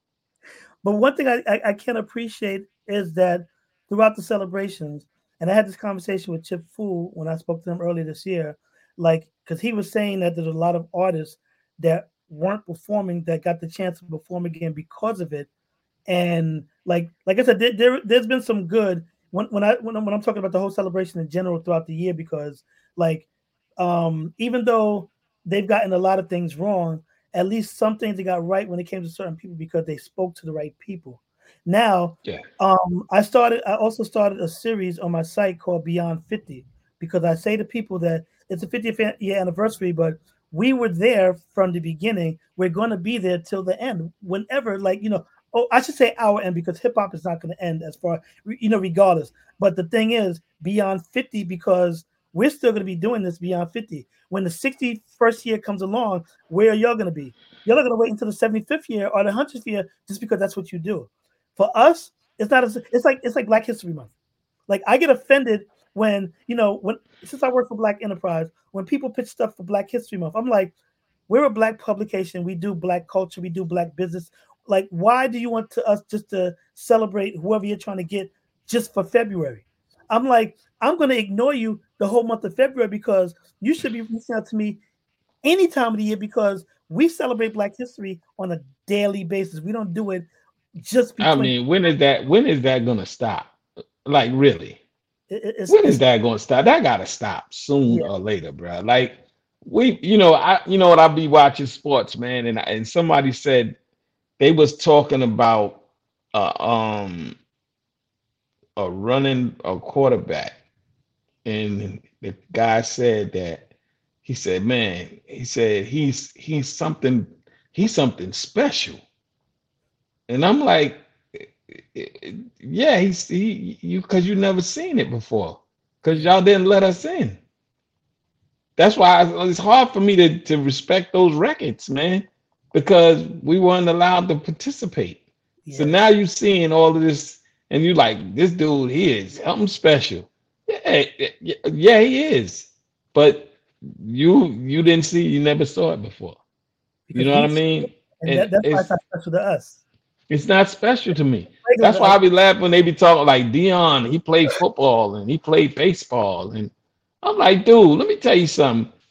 Speaker 1: But one thing I, I, I can appreciate is that throughout the celebrations, and I had this conversation with Chip Fool when I spoke to him earlier this year, like because he was saying that there's a lot of artists that weren't performing that got the chance to perform again because of it. And like like I said, there, there there's been some good when when I when, I'm- when I'm talking about the whole celebration in general throughout the year because like um even though they've gotten a lot of things wrong, at least some things they got right when it came to certain people because they spoke to the right people. Now,
Speaker 2: Yeah.
Speaker 1: um I started I also started a series on my site called Beyond fifty because I say to people that it's a fiftieth an- year anniversary, but we were there from the beginning. We're going to be there till the end. Whenever, like, you know, oh, I should say our end because hip hop is not going to end as far, you know, regardless. But the thing is, beyond fifty, because we're still going to be doing this beyond fifty. When the sixty-first year comes along, where are y'all going to be? You're not going to wait until the seventy-fifth year or the one hundredth year just because that's what you do. For us, it's not as it's like it's like Black History Month. Like I get offended when you know when since I work for Black Enterprise, when people pitch stuff for Black History Month, I'm like, we're a Black publication. We do Black culture. We do Black business. Like, why do you want to us just to celebrate whoever you're trying to get just for February? I'm like, I'm going to ignore you the whole month of February because you should be reaching out to me any time of the year because we celebrate Black history on a daily basis. We don't do it just
Speaker 2: I
Speaker 1: between.
Speaker 2: mean, when is that when is that gonna stop? Like really?
Speaker 1: It, it- it's
Speaker 2: When is
Speaker 1: it's
Speaker 2: that gonna stop? That gotta stop soon
Speaker 1: yeah
Speaker 2: or later, bro. Like we, you know, I, you know what? I be watching sports, man, and and somebody said they was talking about uh, um a running a quarterback, and the guy said that he said, man, he said he's he's something he's something special, and I'm like, yeah, he's he you because you never seen it before because
Speaker 1: yeah
Speaker 2: y'all didn't let us in. That's why it's hard for me to, to respect those records, man, because we weren't allowed to participate. So
Speaker 1: yeah.
Speaker 2: now you're seeing all of this, and you like, this dude, he is something special. Yeah, yeah, yeah, he is. But you you didn't see, you never saw it before. You
Speaker 1: Because
Speaker 2: know what
Speaker 1: we
Speaker 2: I mean?
Speaker 1: and
Speaker 2: And
Speaker 1: that, that's why it's
Speaker 2: it's
Speaker 1: not special to us.
Speaker 2: it's not special to me.
Speaker 1: Regular
Speaker 2: That's
Speaker 1: to
Speaker 2: why
Speaker 1: us.
Speaker 2: I be laughing when they be talking like Dion, he played football and he played baseball. And I'm like, dude, let me tell you something.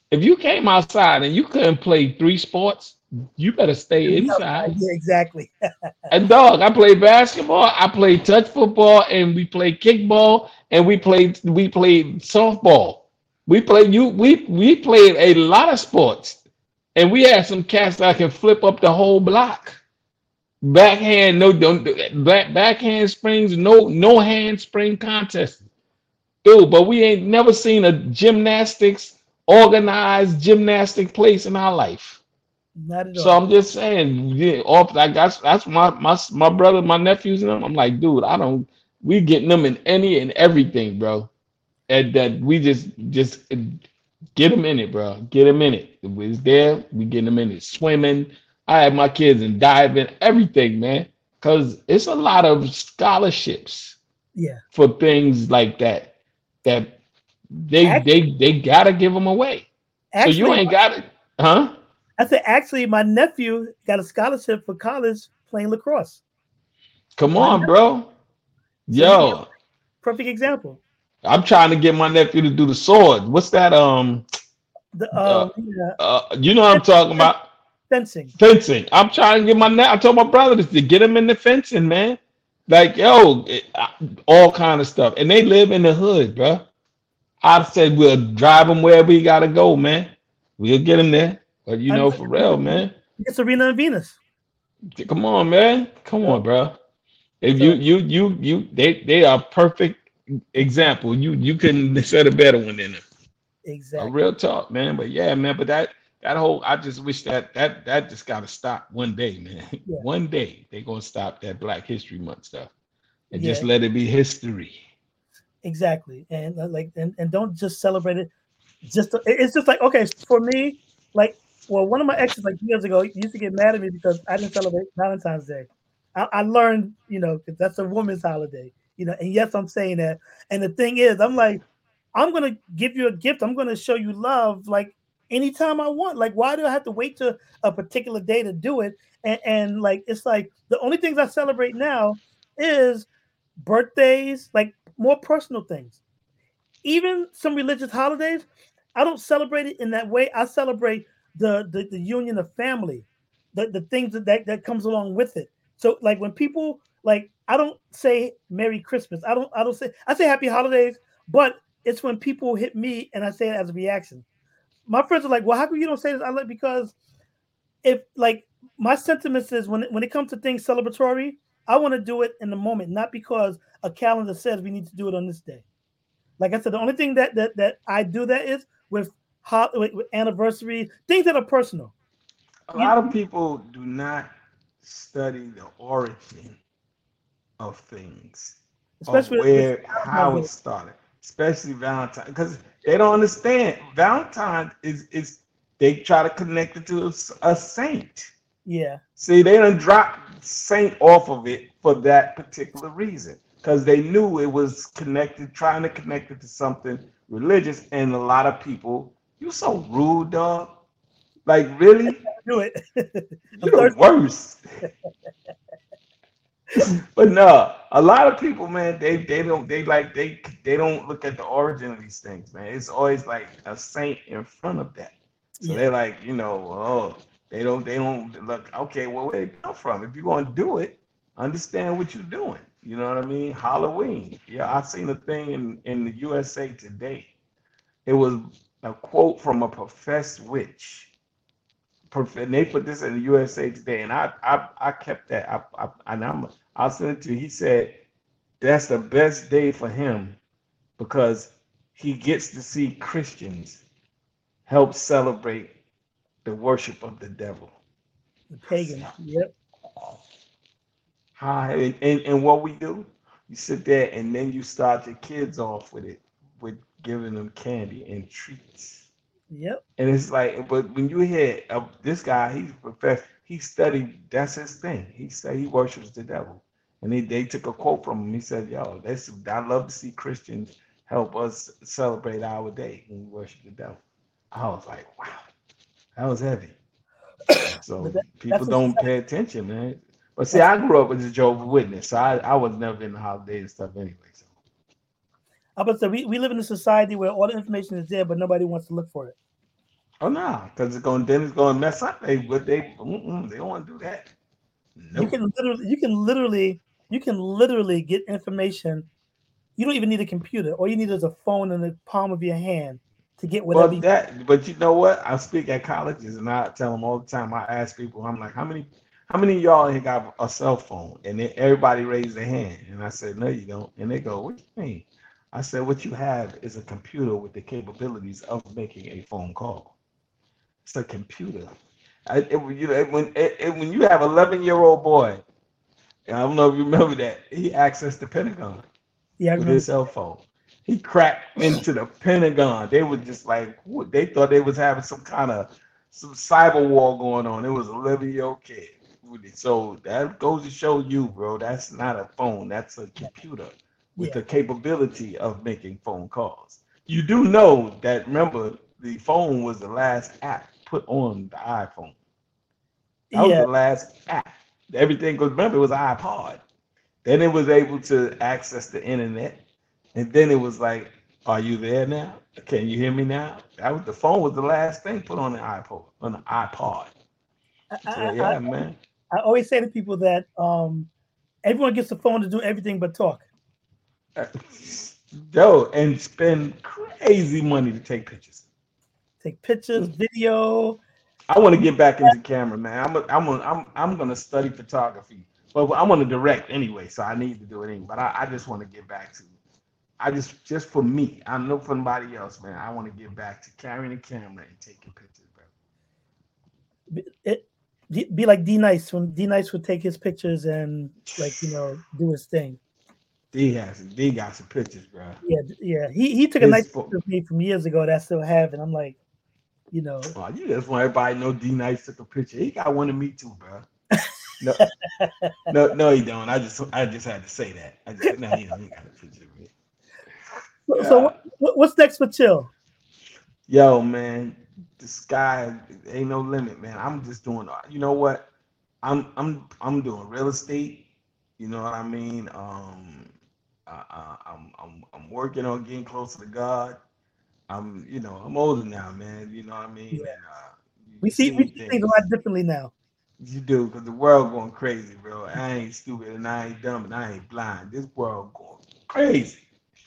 Speaker 2: If you came outside and you couldn't play three sports, you better stay inside.
Speaker 1: Yeah, exactly.
Speaker 2: And dog, I played basketball, I played touch football, and we played kickball, and we played we played softball. We played you we we played a lot of sports, and we had some cats that can flip up the whole block. Backhand, no don't back backhand springs, no no handspring contest. Dude, but we ain't never seen a gymnastics organized gymnastic place in our life.
Speaker 1: Not at
Speaker 2: So
Speaker 1: all.
Speaker 2: I'm just saying, yeah, off like that's that's my my my brother, my nephews, and them. I'm like, dude, I don't. We getting them in any and everything, bro. And that we just just get them in it, bro. Get them in it. If it's there, we get them in it. Swimming. I have my kids in diving, everything, man. Cause it's a lot of scholarships
Speaker 1: Yeah.
Speaker 2: for things like that. That they
Speaker 1: Actually,
Speaker 2: they they gotta give them away. So you
Speaker 1: actually,
Speaker 2: ain't got it, huh?
Speaker 1: I said actually, my nephew got a scholarship for college playing lacrosse.
Speaker 2: Come
Speaker 1: My
Speaker 2: on,
Speaker 1: nephew.
Speaker 2: bro.
Speaker 1: So you get
Speaker 2: Yo,
Speaker 1: perfect example.
Speaker 2: I'm trying to get my nephew to do the sword. What's that? Um,
Speaker 1: The
Speaker 2: uh,
Speaker 1: um yeah,
Speaker 2: uh you know what I'm talking about?
Speaker 1: fencing.
Speaker 2: Fencing. I'm trying to get my. ne- I told my brother to get him in the fencing, man. Like yo, it- uh, all kind of stuff, and they live in the hood, bro. I said we'll drive him wherever he gotta go, man. We'll get him there. But you
Speaker 1: I
Speaker 2: know,
Speaker 1: know
Speaker 2: for real,
Speaker 1: you
Speaker 2: man.
Speaker 1: get Serena and Venus.
Speaker 2: Come on, man. Come on,
Speaker 1: So,
Speaker 2: bro. If you
Speaker 1: so
Speaker 2: you you you they they are perfect example. You you couldn't set a better one than them. A
Speaker 1: exactly.
Speaker 2: real talk, man. But yeah, man. But that that whole I just wish that that that just gotta stop one day, man.
Speaker 1: Yeah,
Speaker 2: One day they gonna stop that Black History Month stuff and just
Speaker 1: yeah,
Speaker 2: let it be history.
Speaker 1: exactly. And uh, like and, and don't just celebrate it. Just to, it- it's just like okay for me, like well, one of my exes like years ago used to get mad at me because I didn't celebrate Valentine's Day. I, I learned, you know, 'cause that's a woman's holiday, you know. And yes, I'm saying that. And the thing is, I'm like, I'm gonna give you a gift. I'm gonna show you love like anytime I want. Like, why do I have to wait to a particular day to do it? And, and like, it's like the only things I celebrate now is birthdays, like more personal things. Even some religious holidays, I don't celebrate it in that way. I celebrate the the, the union of family, the, the things that, that that comes along with it. So like when people like I don't say Merry Christmas. I don't I don't say I say Happy Holidays, but it's when people hit me and I say it as a reaction. My friends are like, well, how come you don't say this? I like because if like my sentiments is when it, when it comes to things celebratory, I want to do it in the moment, not because a calendar says we need to do it on this day. Like I said, the only thing that that that I do that is with hot with, with anniversaries, things that are personal.
Speaker 2: A
Speaker 1: You,
Speaker 2: lot of
Speaker 1: you-
Speaker 2: people do not study the origin of things, of
Speaker 1: especially with
Speaker 2: where
Speaker 1: Valentine's
Speaker 2: how it
Speaker 1: Day.
Speaker 2: started, especially Valentine, because they don't understand. Valentine is is they try to connect it to a, s- a saint.
Speaker 1: Yeah,
Speaker 2: See, they done dropped saint off of it for that particular reason, because they knew it was connected, trying to connect it to something religious, and a lot of people, you so rude, dog. Like really,
Speaker 1: do it.
Speaker 2: you
Speaker 1: I'm
Speaker 2: the
Speaker 1: thirsty.
Speaker 2: worst. But no, a lot of people, man, they they don't they like they they don't look at the origin of these things, man. It's always like a saint in front of that. So
Speaker 1: Yeah,
Speaker 2: they're like, you know, oh, they don't they don't look okay. Well, where they come from? If you're gonna do it, understand what you're doing. You know what I mean? Halloween. Yeah, I seen a thing in in the U S A Today. It was a quote from a professed witch, and they put this in the U S A Today, and I I, I kept that. I, I and I'm I'll send it to you. He said that's the best day for him because he gets to see Christians help celebrate the worship of the devil.
Speaker 1: the
Speaker 2: I said,
Speaker 1: pagans. Yep.
Speaker 2: oh, hi, and, and, and what we do, you sit there and then you start your kids off with it, with giving them candy and treats.
Speaker 1: Yep.
Speaker 2: And it's like, but when you hear uh, this guy, he's a professor, he studied, that's his thing. He said he worships the devil. And they, they took a quote from him. He said, yo, that's, I love to see Christians help us celebrate our day when we worship the devil. I was like, wow, that was heavy.
Speaker 1: But
Speaker 2: So
Speaker 1: that,
Speaker 2: people
Speaker 1: that's what
Speaker 2: don't
Speaker 1: society.
Speaker 2: pay attention, man. But see,
Speaker 1: That's
Speaker 2: I grew up as a Jehovah's Witness, so I, I was never in the holiday and stuff anyway. So
Speaker 1: I would say we, we live in a society where all the information is there, but nobody wants to look for it.
Speaker 2: Oh no, because it's going then it's going to mess up. They but they mm-mm, they don't want to do that.
Speaker 1: You
Speaker 2: Nope.
Speaker 1: can literally, you can literally, you can literally get information. You don't even need a computer. All you need is a phone in the palm of your hand to get
Speaker 2: Well,
Speaker 1: whatever. You,
Speaker 2: that but you know what? I speak at colleges and I tell them all the time. I ask people, I'm like, how many how many of y'all here got a cell phone? And then everybody raised their hand, and I said, no, you don't. And they go, what do you mean? I said, what you have is a computer with the capabilities of making a phone call. It's a computer. I, it, you know, when it, it, when you have an eleven year old boy, and I don't know if you remember that, he accessed the Pentagon
Speaker 1: yeah, I
Speaker 2: with
Speaker 1: remember.
Speaker 2: his cell phone. He cracked into the Pentagon. They were just like, what? They thought they was having some kind of some cyber war going on. It was an eleven year old kid. So that goes to show you, bro, that's not a phone. That's a computer with
Speaker 1: Yeah,
Speaker 2: the capability of making phone calls. You do know that, remember, the phone was the last app put on the iPhone. That was
Speaker 1: yeah,
Speaker 2: the last app. Everything, because remember, it was an iPod. Then it was able to access the internet. And then it was like, are you there now? Can you hear me now? That was the phone was the last thing put on the iPod, on the iPod.
Speaker 1: I,
Speaker 2: So
Speaker 1: I, I,
Speaker 2: yeah, man.
Speaker 1: I always say to people that um, everyone gets a phone to do everything but talk.
Speaker 2: Yo, and spend crazy money to take pictures.
Speaker 1: Take pictures, video.
Speaker 2: I want to get back into camera, man. I'm a, I'm a, I'm I'm gonna study photography, but I want to direct anyway, so I need to do it anyway. But I, I just want to get back to I just just for me. I know for somebody else, man. I want to get back to carrying a camera and taking pictures, bro.
Speaker 1: It, be like D Nice when D Nice would take his pictures and like you know do his thing.
Speaker 2: D has D got some pictures, bro.
Speaker 1: Yeah, yeah. He he took a nice
Speaker 2: His
Speaker 1: picture of me from years ago that I still have, and I'm like, you know,
Speaker 2: oh, you just want everybody to know D Nice took a picture. He got one of me too, bro. No, no, no, he don't. I just I just had to say that. I just no, he don't. He got a picture of me.
Speaker 1: so, so
Speaker 2: Yeah.
Speaker 1: what, what's next for Chill?
Speaker 2: Yo, man, the sky ain't no limit, man. I'm just doing. You know what? I'm I'm I'm doing real estate. You know what I mean? Um, I, I, I'm I'm I'm working on getting closer to God. I'm you know I'm older now, man. You know what I mean?
Speaker 1: Yeah,
Speaker 2: And uh, you
Speaker 1: we see we
Speaker 2: seeing
Speaker 1: see things a lot
Speaker 2: things.
Speaker 1: differently now.
Speaker 2: You do, because the world going crazy, bro. I ain't stupid and I ain't dumb and I ain't blind. This world going crazy.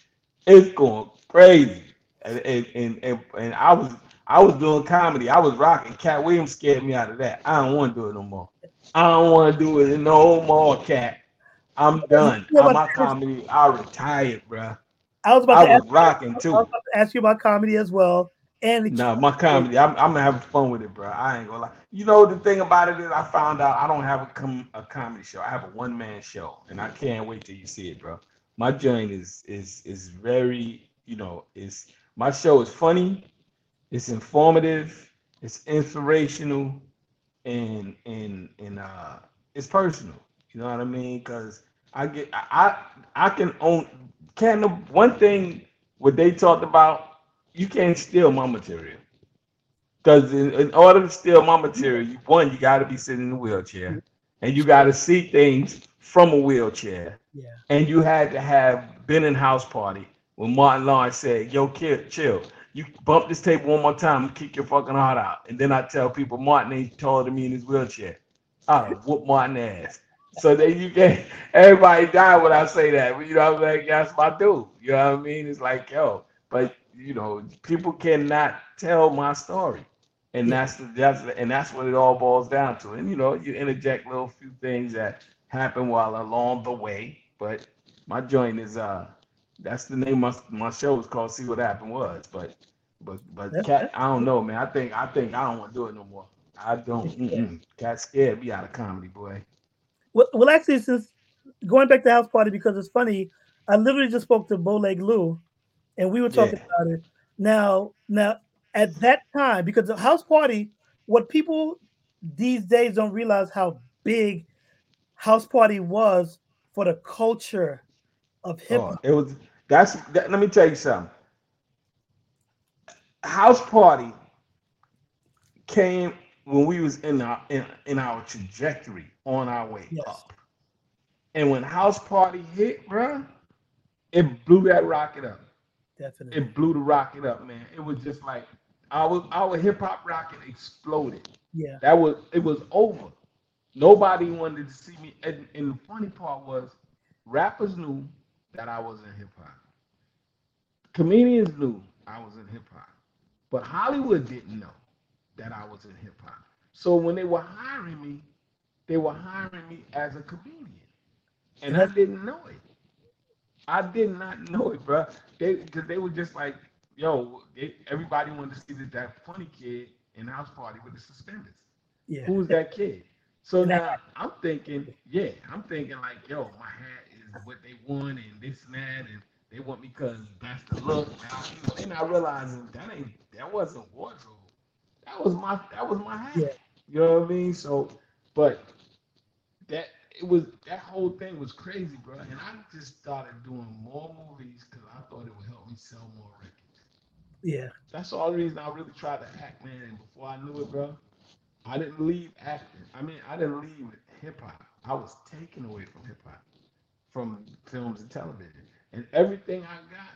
Speaker 2: It's going crazy. And and, and, and, and I was I was doing comedy. I was rocking. Cat Williams scared me out of that. I don't want to do it no more. I don't want to do it no more, Cat. I'm
Speaker 1: You
Speaker 2: done.
Speaker 1: know
Speaker 2: I'm
Speaker 1: about
Speaker 2: my
Speaker 1: this?
Speaker 2: comedy. I retired, bro.
Speaker 1: I was about
Speaker 2: I
Speaker 1: to ask.
Speaker 2: was rocking
Speaker 1: I was
Speaker 2: too.
Speaker 1: about to ask you about comedy as well, and the
Speaker 2: No, my comedy, I'm, I'm having fun with it, bro. I ain't gonna lie. You know, the thing about it is, I found out I don't have a com- a comedy show. I have a one man show, and I can't wait till you see it, bro. My joint is is is very, you know, is my show is funny, it's informative, it's inspirational, and and and uh, it's personal. You know what I mean? Because I get I I I can own can the one thing what they talked about. You can't steal my material. Because in, in order to steal my material, you, one, you got to be sitting in a wheelchair, and you got to see things from a wheelchair,
Speaker 1: yeah,
Speaker 2: and you had to have been in house party when Martin Lawrence said, "Yo, kid, chill. You bump this table one more time and kick your fucking heart out." And then I tell people Martin ain't taller than me in his wheelchair. I whoop Martin ass. So then you get everybody die when I say that. You know what I'm saying? That's my dude. You know what I mean? It's like, yo, but you know, people cannot tell my story. And
Speaker 1: yeah.
Speaker 2: that's the that's the, and that's what it all boils down to. And you know, you interject little few things that happen while along the way. But my joint is uh that's the name of my, my show is called See What Happened Was. But but but
Speaker 1: That's,
Speaker 2: cat
Speaker 1: that's
Speaker 2: I don't know, man. I think I think I don't want to do it no more. I don't
Speaker 1: yeah.
Speaker 2: mm-mm. Cat scared me out of comedy, boy.
Speaker 1: Well, well, actually, since going back to house party because it's funny, I literally just spoke to Boleg Lou, and we were talking
Speaker 2: Yeah.
Speaker 1: about it. Now, now at that time, because the house party, what people these days don't realize how big house party was for the culture of hip
Speaker 2: Oh,
Speaker 1: hop.
Speaker 2: it was that's that, let me tell you something. House party came when we was in our in, in our trajectory on our way
Speaker 1: Yes,
Speaker 2: up. And when house party hit, bruh, it blew that rocket up.
Speaker 1: definitely.
Speaker 2: It blew the rocket up, man. It was just like our our hip hop rocket exploded.
Speaker 1: Yeah.
Speaker 2: That was it was over. Nobody wanted to see me. And, and the funny part was, rappers knew that I was in hip hop. Comedians knew I was in hip hop, but Hollywood didn't know that I was in hip hop. So when they were hiring me, they were hiring me as a comedian, and
Speaker 1: And
Speaker 2: I
Speaker 1: that's
Speaker 2: didn't know it. I did not know it, bro. They because they were just like, yo, they, everybody wanted to see that, that funny kid in house party with the suspenders.
Speaker 1: yeah.
Speaker 2: Who's that kid? So
Speaker 1: And that
Speaker 2: now I'm thinking, yeah, I'm thinking like, yo, my hat is what they want and this and that, and they want me because that's the look. Now, you know, they not realizing that ain't that wasn't wardrobe. That was my that was my
Speaker 1: yeah.
Speaker 2: hat. You know what I mean? So, but that it was that whole thing was crazy, bro. And I just started doing more movies because I thought it would help me sell more records.
Speaker 1: Yeah.
Speaker 2: That's all the reason I really tried to act, man. And before I knew it, bro, I didn't leave acting. I mean, I didn't leave hip hop. I was taken away from hip hop, from films and television, and everything I got,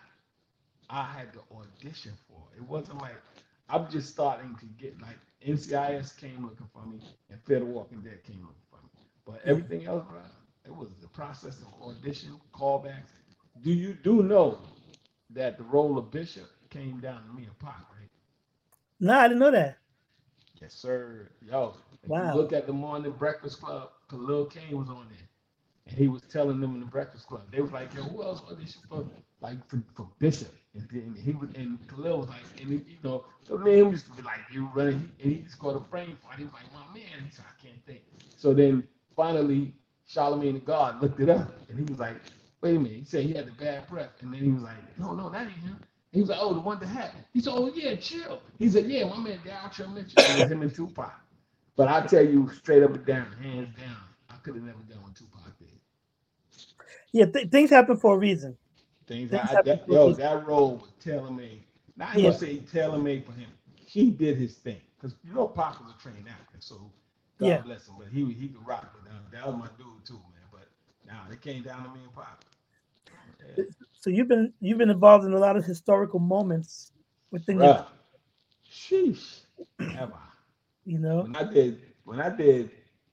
Speaker 2: I had to audition for. It wasn't like I'm just starting to get like N C I S came looking for me and Fear the Walking Dead came looking for me. But
Speaker 1: Yeah.
Speaker 2: everything else, bro, it was the process of audition, callbacks. Do you do know that the role of Bishop came down to me and Pac, right?
Speaker 1: No, I didn't know that.
Speaker 2: Yes, sir. Yo, if you
Speaker 1: Wow.
Speaker 2: look at the morning Breakfast Club, Khalil Kane was on there. And he was telling them in the Breakfast Club. They was like, yo, who else auditioned for like for, for Bishop? And then he was and Khalil was like, and he, you know, so me and him used to be like, he was running, he, and he just caught a brain fart. He was like, my man, he said, I can't think. So then finally, Charlemagne the God looked it up, and he was like, wait a minute. He said he had the bad breath, and then he was like, no, no, that ain't him. He was like, oh, the one that had. He said, oh yeah, chill. He said, yeah, my man Daryl Chill Mitchell. It was him and Tupac. But I tell you straight up and down, hands down, I could have never done what Tupac did.
Speaker 1: Yeah. Th- things happen for a reason.
Speaker 2: Things
Speaker 1: Things
Speaker 2: I
Speaker 1: happen
Speaker 2: that
Speaker 1: for a
Speaker 2: yo
Speaker 1: reason.
Speaker 2: that role was tailor made. Now I ain't
Speaker 1: Yeah.
Speaker 2: gonna say tailor made for him. He did his thing because you know Pac was a trained actor, so
Speaker 1: Yeah.
Speaker 2: God bless him. But he he could rock. But uh, that was my dude too, man. But now it came down to me and Pac. Yeah,
Speaker 1: So you've been you've been involved in a lot of historical moments within your,
Speaker 2: bruh. Sheesh. Have I?
Speaker 1: you know.
Speaker 2: When I did when I did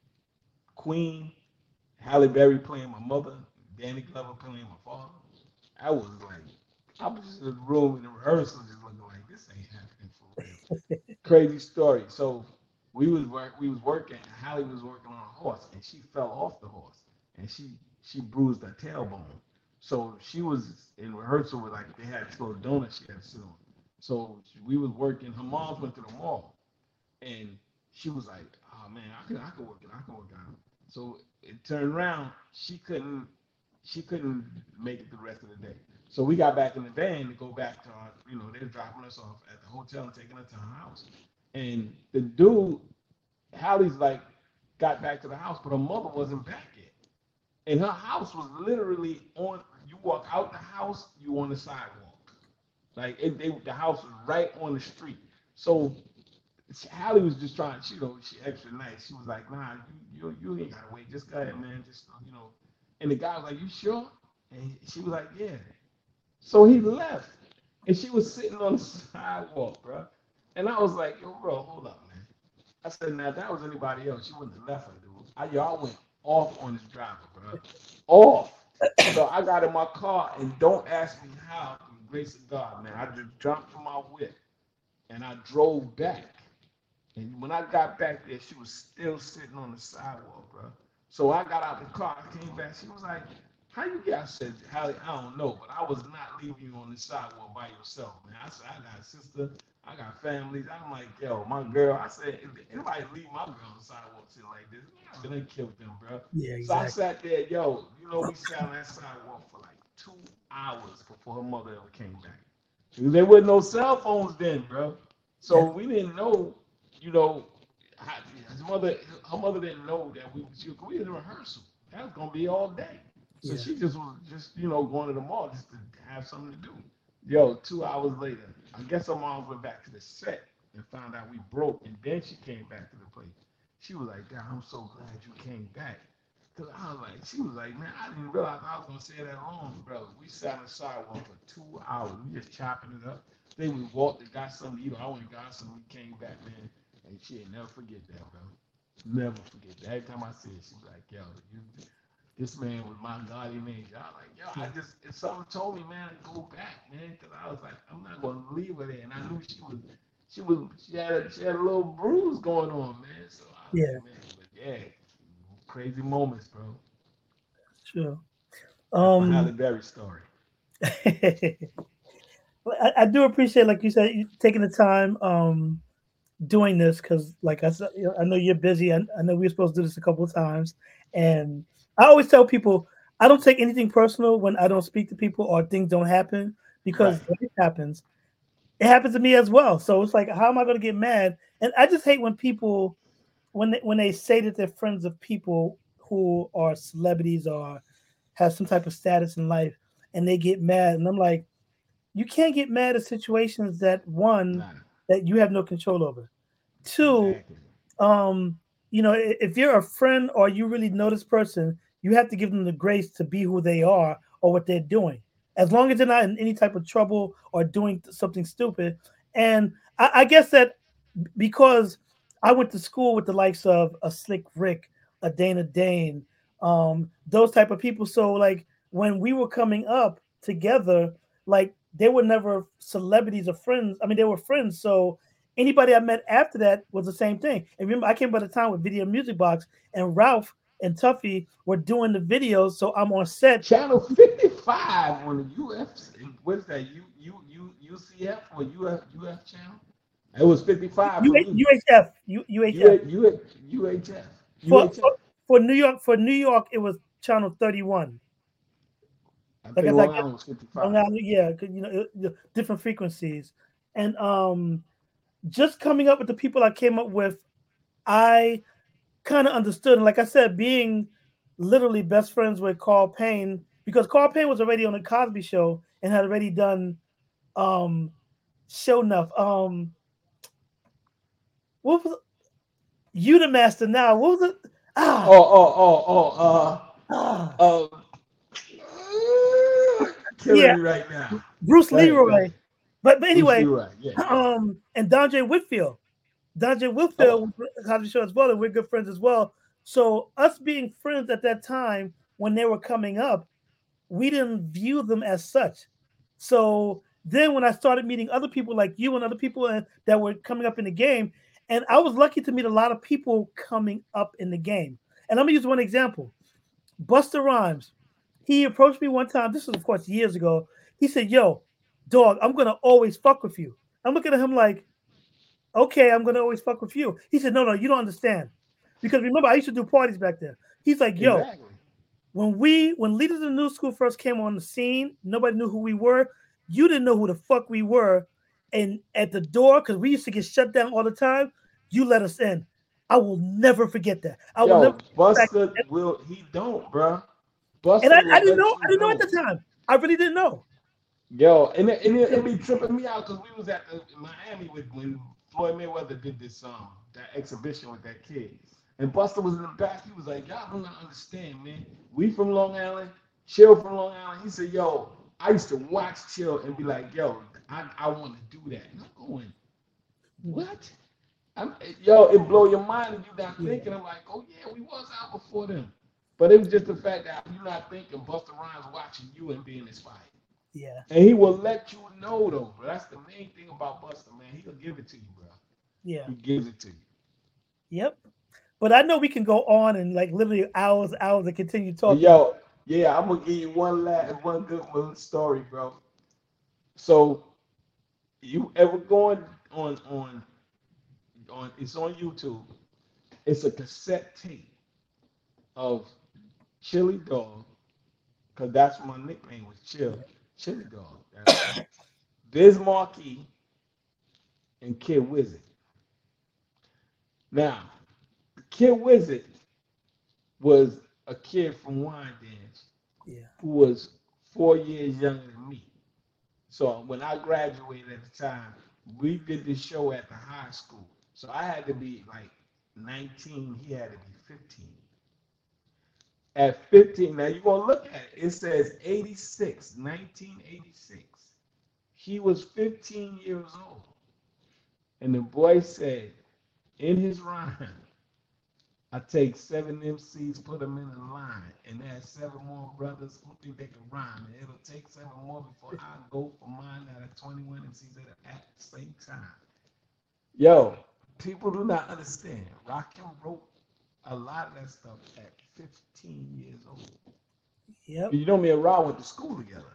Speaker 2: Queen, Halle Berry playing my mother, Danny Glover playing my father, I was like, I was just in the room in the rehearsal, just looking like this ain't happening for real. Crazy story. So we was work, we was working, and Halle was working on a horse, and she fell off the horse, and she she bruised her tailbone. So she was in rehearsal with like they had this little donut she had to sit on. So we was working. Her mom went to the mall, and she was like, "Oh man, I can I can work it. I can work it out." So it turned around. She couldn't she couldn't make it the rest of the day. So we got back in the van to go back to our, you know, they were dropping us off at the hotel and taking us to our house. And the dude, Hallie's like, got back to the house, but her mother wasn't back yet. And her house was literally on, you walk out the house, you on the sidewalk. Like, it, they, the house was right on the street. So Hallie was just trying, she, you know, she extra nice. She was like, nah, you, you, you ain't gotta wait. Just go ahead, man. Just, you know. And the guy was like, you sure? And she was like, yeah. So he left. And she was sitting on the sidewalk, bro. And I was like, yo, bro, hold up, man. I said, now, if that was anybody else, you wouldn't have left her, dude. I, y'all went off on this driver, bro. Off. So I got in my car, and don't ask me how, through the grace of God, man. I just jumped from my whip, and I drove back. And when I got back there, she was still sitting on the sidewalk, bro. So I got out the car, I came back. She was like, how you get? I said, Hallie, I don't know, but I was not leaving you on the sidewalk by yourself, man. I said, I got a sister, I got families. I'm like, yo, my girl. I said, if anybody leave my girl on the sidewalk sitting like this, I'm gonna kill them, bro.
Speaker 1: Yeah.
Speaker 2: So I
Speaker 1: Exactly.
Speaker 2: sat there, yo, you know, we sat on that sidewalk for like two hours before her mother ever came back. There wasn't no cell phones then, bro.
Speaker 1: Yeah.
Speaker 2: So we didn't know, you know, how, his mother, her mother didn't know that we, she, we was in rehearsal. That was gonna be all day. So
Speaker 1: Yeah.
Speaker 2: she just was just, you know, going to the mall just to have something to do. Yo, two hours later, I guess her mom went back to the set and found out we broke, and then she came back to the place. She was like, "Dad, I'm so glad you came back." Cause I was like, she was like, man, I didn't realize I was gonna say that long, bro. We sat on the sidewalk for two hours. We just chopping it up.
Speaker 4: Then we walked and got something to eat. I went and got something. We came back, man. And she ain't never forget that, bro. Never forget that. Every time I see it, she be like, yo, you, this man was my guardian angel. I was like, yo, I just, if something told me, man, to go back, man, because I was like, I'm not gonna leave her there, and I knew she was, she was, she had, a, she had a little bruise going on, man. So I was
Speaker 1: Yeah,
Speaker 4: like, man, but yeah, crazy moments, bro.
Speaker 1: sure.
Speaker 4: That's my
Speaker 1: Um,
Speaker 4: Halle Berry story.
Speaker 1: Well, I, I do appreciate, like you said, you taking the time um doing this because, like I said, you know, I know you're busy. I, I know we were supposed to do this a couple of times, and I always tell people I don't take anything personal when I don't speak to people or things don't happen because
Speaker 4: Right.
Speaker 1: when it happens, it happens to me as well. So it's like, how am I going to get mad? And I just hate when people when they, when they say that they're friends of people who are celebrities or have some type of status in life, and they get mad, and I'm like, you can't get mad at situations that one
Speaker 4: Nah,
Speaker 1: that you have no control over. Two,
Speaker 4: exactly.
Speaker 1: um, you know, if you're a friend or you really know this person, you have to give them the grace to be who they are or what they're doing. As long as they're not in any type of trouble or doing something stupid. And I, I guess that because I went to school with the likes of a Slick Rick, a Dana Dane, um, those type of people. So like when we were coming up together, like they were never celebrities or friends. I mean, they were friends. So anybody I met after that was the same thing. And remember, I came by the time with Video Music Box, and Ralph and Tuffy were doing the videos. So I'm on set.
Speaker 4: Channel fifty-five on the U F C. What is that? U U U UCF or U F U F channel? It was fifty-five for me.
Speaker 1: U H F, U, UHF.
Speaker 4: U U UHF.
Speaker 1: For,
Speaker 4: UHF.
Speaker 1: for for New York, for New York, it was channel thirty-one.
Speaker 4: I
Speaker 1: Like
Speaker 4: think
Speaker 1: I said, I
Speaker 4: Long
Speaker 1: guess
Speaker 4: Island was
Speaker 1: Long
Speaker 4: fifty-five.
Speaker 1: Island, yeah, 'cause, you know, it- the different frequencies. And um, just coming up with the people I came up with, I kind of understood. And like I said, being literally best friends with Carl Payne, because Carl Payne was already on the Cosby Show and had already done um show enough. Um, what was it? You the Master Now? What was it?
Speaker 4: Oh,
Speaker 1: Ah,
Speaker 4: oh, oh,
Speaker 1: ah,
Speaker 4: oh, uh, um, killing
Speaker 1: yeah,
Speaker 4: me right now.
Speaker 1: Bruce
Speaker 4: Go ahead, go
Speaker 1: Leroy.
Speaker 4: ahead.
Speaker 1: But but
Speaker 4: Bruce
Speaker 1: anyway,
Speaker 4: Leroy. Yeah, yeah.
Speaker 1: um, and Dondre Whitfield. Dondre
Speaker 4: Oh,
Speaker 1: Whitfield was on the show as well, and we're good friends as well. So us being friends at that time when they were coming up, we didn't view them as such. So then when I started meeting other people like you and other people uh, that were coming up in the game, and I was lucky to meet a lot of people coming up in the game. And let me use one example. Buster Rhymes. He approached me one time. This was, of course, years ago. He said, "Yo, dog, I'm gonna always fuck with you." I'm looking at him like, "Okay, I'm gonna always fuck with you." He said, "No, no, you don't understand." Because remember, I used to do parties back then. He's like, "Yo,
Speaker 4: exactly.
Speaker 1: when we when Leaders of the New School first came on the scene, nobody knew who we were. You didn't know who the fuck we were. And at the door, because we used to get shut down all the time, you let us in. I will never forget that. I will never
Speaker 4: Yo,
Speaker 1: forget the fact
Speaker 4: Buster will he don't, bruh.
Speaker 1: and
Speaker 4: Buster
Speaker 1: I, I
Speaker 4: will
Speaker 1: didn't
Speaker 4: let
Speaker 1: know, I
Speaker 4: you
Speaker 1: didn't know at
Speaker 4: know.
Speaker 1: the time. I really didn't know.
Speaker 4: Yo, and it, and it, it be tripping me out because we was at the, in Miami with when Floyd Mayweather did this um that exhibition with that kid, and Buster was in the back. He was like, "Y'all do not understand, man. We from Long Island, Chill from Long Island." He said, "Yo, I used to watch Chill and be like, yo, I, I want to do that." And I'm going, "What?" I'm, yo, it blow your mind and you not
Speaker 1: Yeah,
Speaker 4: thinking. I'm like, "Oh yeah, we was out before them," but it was just the fact that you're not thinking Buster Rhymes watching you and being inspired.
Speaker 1: yeah,
Speaker 4: And he will let you know though, bro. That's the main thing about Buster, man. He'll give it to you, bro.
Speaker 1: yeah.
Speaker 4: He gives it to you.
Speaker 1: Yep. But I know we can go on and like literally hours, hours and continue
Speaker 4: But
Speaker 1: talking.
Speaker 4: yo, yeah, I'm gonna give you one last, one good one story, bro. So you ever going on on on? It's on YouTube. It's a cassette tape of Chili Dog, cause that's my nickname was Chill, Chili Dog. That's Biz Markie and Kid Wizard. Now, Kid Wizard was a kid from Wyandanch
Speaker 1: Yeah.
Speaker 4: who was four years younger than me. So when I graduated at the time, we did this show at the high school. So I had to be like nineteen, he had to be fifteen. At fifteen, now you're going to look at it. It says eighty-six, nineteen eighty-six. He was fifteen years old. And the boy said in his rhyme, I take seven M Cs, put them in a line, and add seven more brothers who think they can rhyme. And it'll take seven more before I go for mine out of twenty-one M Cs at the same time. Yo, people do not understand. Rakim wrote a lot of that stuff at fifteen years old.
Speaker 1: Yep.
Speaker 4: You know, me and Ra went to school together.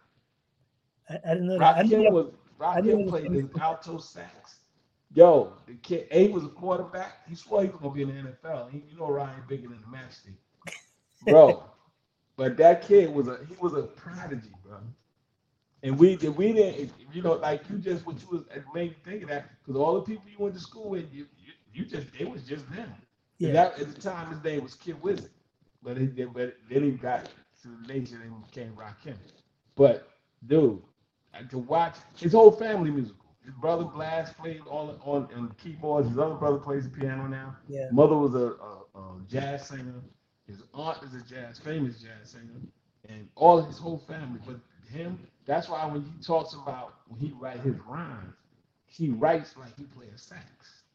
Speaker 1: I, I didn't know that. I
Speaker 4: Rakim
Speaker 1: knew,
Speaker 4: was
Speaker 1: I knew it
Speaker 4: Rakim
Speaker 1: was
Speaker 4: played
Speaker 1: from-
Speaker 4: the alto sax. Yo, the kid A was a quarterback. He swore he was gonna be in the N F L. He, you know, Ryan bigger than the matchstick, bro. But that kid was a he was a prodigy, bro. And we did we didn't you know like you just what you was it made me think of that because all the people you went to school with you you, you just it was just them.
Speaker 1: Yeah.
Speaker 4: And that at the time his name was Kid Wizard, but he but then he got to the nation and became Rakim. But dude, I could watch his whole family musical. His brother Blast played on on, on keyboards. His other brother plays the piano now.
Speaker 1: Yeah.
Speaker 4: Mother was a, a, a jazz singer. His aunt is a jazz, famous jazz singer, and all his whole family. But him, that's why when he talks about when he write his rhymes, he writes like he plays sax.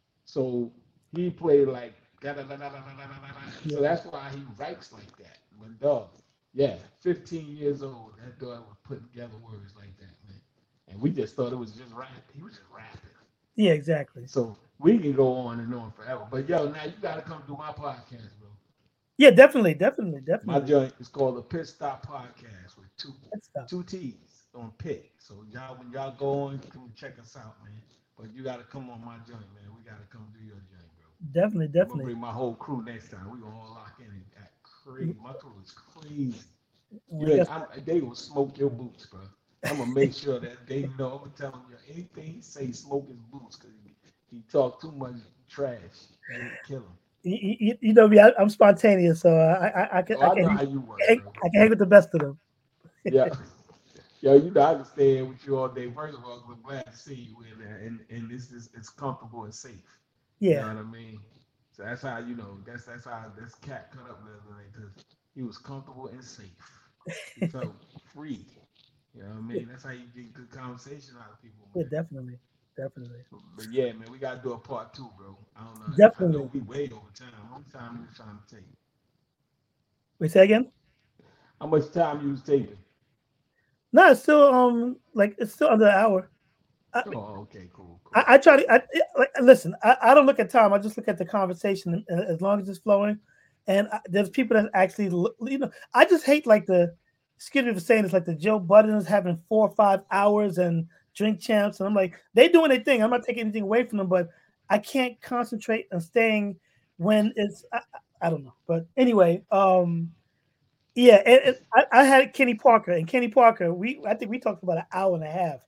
Speaker 4: So he played like da da da da da da da da. So that's why he writes like that. But dog, yeah, fifteen years old, that dog was putting together words like that, man. And we just thought it was just rap. He was just rapping.
Speaker 1: Yeah, exactly.
Speaker 4: So we can go on and on forever. But yo, now you gotta come do my podcast, bro.
Speaker 1: Yeah, definitely, definitely,
Speaker 4: My
Speaker 1: definitely.
Speaker 4: joint is called the Pit Stop Podcast with two
Speaker 1: Good stuff.
Speaker 4: two T's on pit. So y'all when y'all go on, come check us out, man. But you gotta come on my joint, man. We gotta come do your joint, bro.
Speaker 1: Definitely,
Speaker 4: I'm gonna
Speaker 1: definitely.
Speaker 4: bring my whole crew next time. We gonna all lock in and act crazy. My crew is crazy.
Speaker 1: Well, I
Speaker 4: Yeah,
Speaker 1: guess-
Speaker 4: I'm, they will smoke your boots, bro. I'm gonna make sure that they know. I'm gonna tell them, yo, anything he say, smoke his boots, cause he, he talk too much trash. You kill him.
Speaker 1: you, you, you know me, I, I'm spontaneous, so I, I, I can,
Speaker 4: Oh,
Speaker 1: I
Speaker 4: I
Speaker 1: can,
Speaker 4: know
Speaker 1: hang,
Speaker 4: how you work,
Speaker 1: hang-
Speaker 4: bro.
Speaker 1: I can hang with the best of them.
Speaker 4: Yeah. Yo, you know I can stay here with you all day. First of all, I'm glad to see you in there, and and this is it's comfortable and safe. You know
Speaker 1: Yeah,
Speaker 4: what I mean? So that's how you know that's that's how this cat cut up the other day because he was comfortable and safe. He felt free. You know what I mean? That's how you get good conversation out of people.
Speaker 1: yeah,
Speaker 4: Man.
Speaker 1: definitely, definitely.
Speaker 4: But yeah, man, we gotta do a part two, bro. I don't know.
Speaker 1: Definitely.
Speaker 4: I know we way over time. How much time you was trying to take?
Speaker 1: Wait, say again?
Speaker 4: How much time you was taking?
Speaker 1: No, it's still um like it's still under an hour. I,
Speaker 4: Oh, okay, cool. cool.
Speaker 1: I, I try to I, like, listen. I, I don't look at time. I just look at the conversation, and as long as it's flowing. And I, there's people that actually, look- you know, I just hate like the, excuse me for saying this, like the Joe Buddens having four or five hours and drink champs, and I'm like, they doing their thing. I'm not taking anything away from them, but I can't concentrate on staying when it's I, I- I don't know. But anyway, um, yeah, and, and I, I had Kenny Parker, and Kenny Parker, we I think we talked about an hour and a half.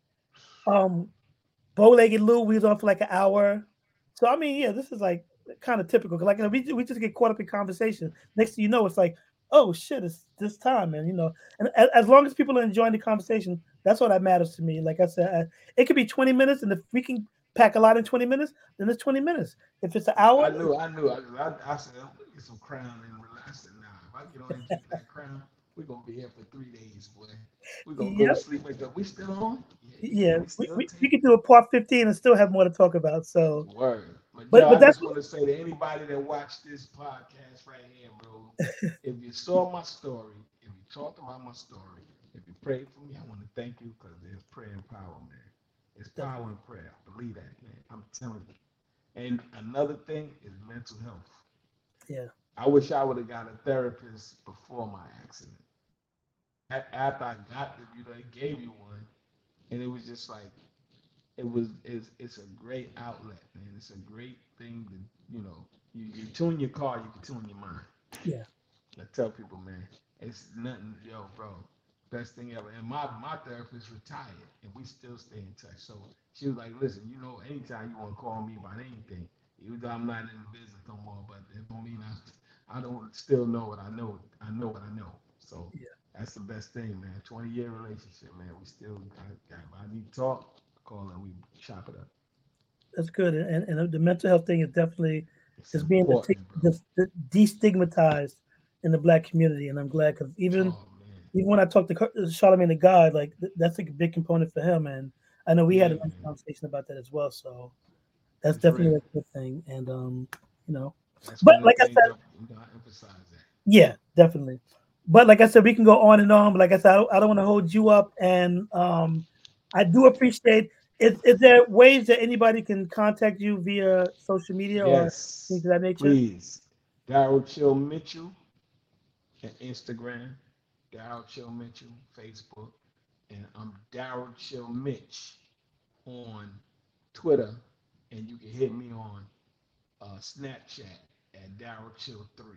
Speaker 1: Um, Bow-legged Lou, we was on for like an hour. So I mean, yeah, this is like kind of typical. 'Cause, like you know, we we just get caught up in conversation. Next thing you know, it's like, oh shit, it's this time, and you know, and as, as long as people are enjoying the conversation, that's all that matters to me. Like I said, uh, it could be twenty minutes, and if we can pack a lot in twenty minutes, then it's twenty minutes. If it's an hour,
Speaker 4: I knew, I knew. I, I, I said, I'm gonna get some crown and relax it now. If I get on and get that crown, we're gonna be here for three days, boy. We're gonna go
Speaker 1: Yep.
Speaker 4: to sleep. Wake up. We still on?
Speaker 1: yeah,
Speaker 4: we
Speaker 1: we,
Speaker 4: still
Speaker 1: we, we
Speaker 4: taking.
Speaker 1: could do a part fifteen and still have more to talk about. So,
Speaker 4: Word. But,
Speaker 1: But-
Speaker 4: yo,
Speaker 1: but
Speaker 4: I
Speaker 1: that's-
Speaker 4: just want to say to anybody that watched this podcast right here, bro, if you saw my story, if you talked about my story, if you prayed for me, I want to thank you because there's prayer and power, man. It's power in prayer. Believe that, man. I'm telling you. And another thing is mental health.
Speaker 1: yeah,
Speaker 4: I wish I would have got a therapist before my accident. A- After I got the, you know, they gave you one, and it was just like, it was, it's, it's a great outlet, man. It's a great thing to, you know, you, you tune your car, you can tune your mind.
Speaker 1: yeah,
Speaker 4: I tell people, man, it's nothing, yo, bro, best thing ever. And my, my therapist retired, and we still stay in touch. So she was like, listen, you know, anytime you want to call me about anything, even though I'm not in the business no more, but it don't mean I, I don't still know what I know. I know what I know. So
Speaker 1: Yeah.
Speaker 4: that's the best thing, man. twenty year relationship, man. We still, I, I, I need to talk, call and we chop it up.
Speaker 1: that's good. And and the mental health thing is definitely
Speaker 4: It's
Speaker 1: is being
Speaker 4: important, bro.
Speaker 1: de- de- destigmatized in the black community, and I'm glad because even
Speaker 4: Oh, man.
Speaker 1: even when I talked to Car- Charlamagne the God, like th- that's a big component for him, and I know we had a
Speaker 4: Yeah,
Speaker 1: nice
Speaker 4: man.
Speaker 1: conversation about that as well. So that's
Speaker 4: It's
Speaker 1: definitely
Speaker 4: real.
Speaker 1: a good thing, and um, you know,
Speaker 4: That's
Speaker 1: but
Speaker 4: one of
Speaker 1: like
Speaker 4: the
Speaker 1: I
Speaker 4: things
Speaker 1: said,
Speaker 4: I, you know, I emphasize that.
Speaker 1: yeah, definitely. But like I said, we can go on and on. But like I said, I don't, I don't want to hold you up, and um, I do appreciate. Is, is there ways that anybody can contact you via social media or things
Speaker 4: Yes,
Speaker 1: of that nature?
Speaker 4: please. Daryl Chill Mitchell at Instagram, Daryl Chill Mitchell, Facebook, and I'm Daryl Chill Mitch on Twitter, and you can hit me on uh, Snapchat at Daryl Chill three.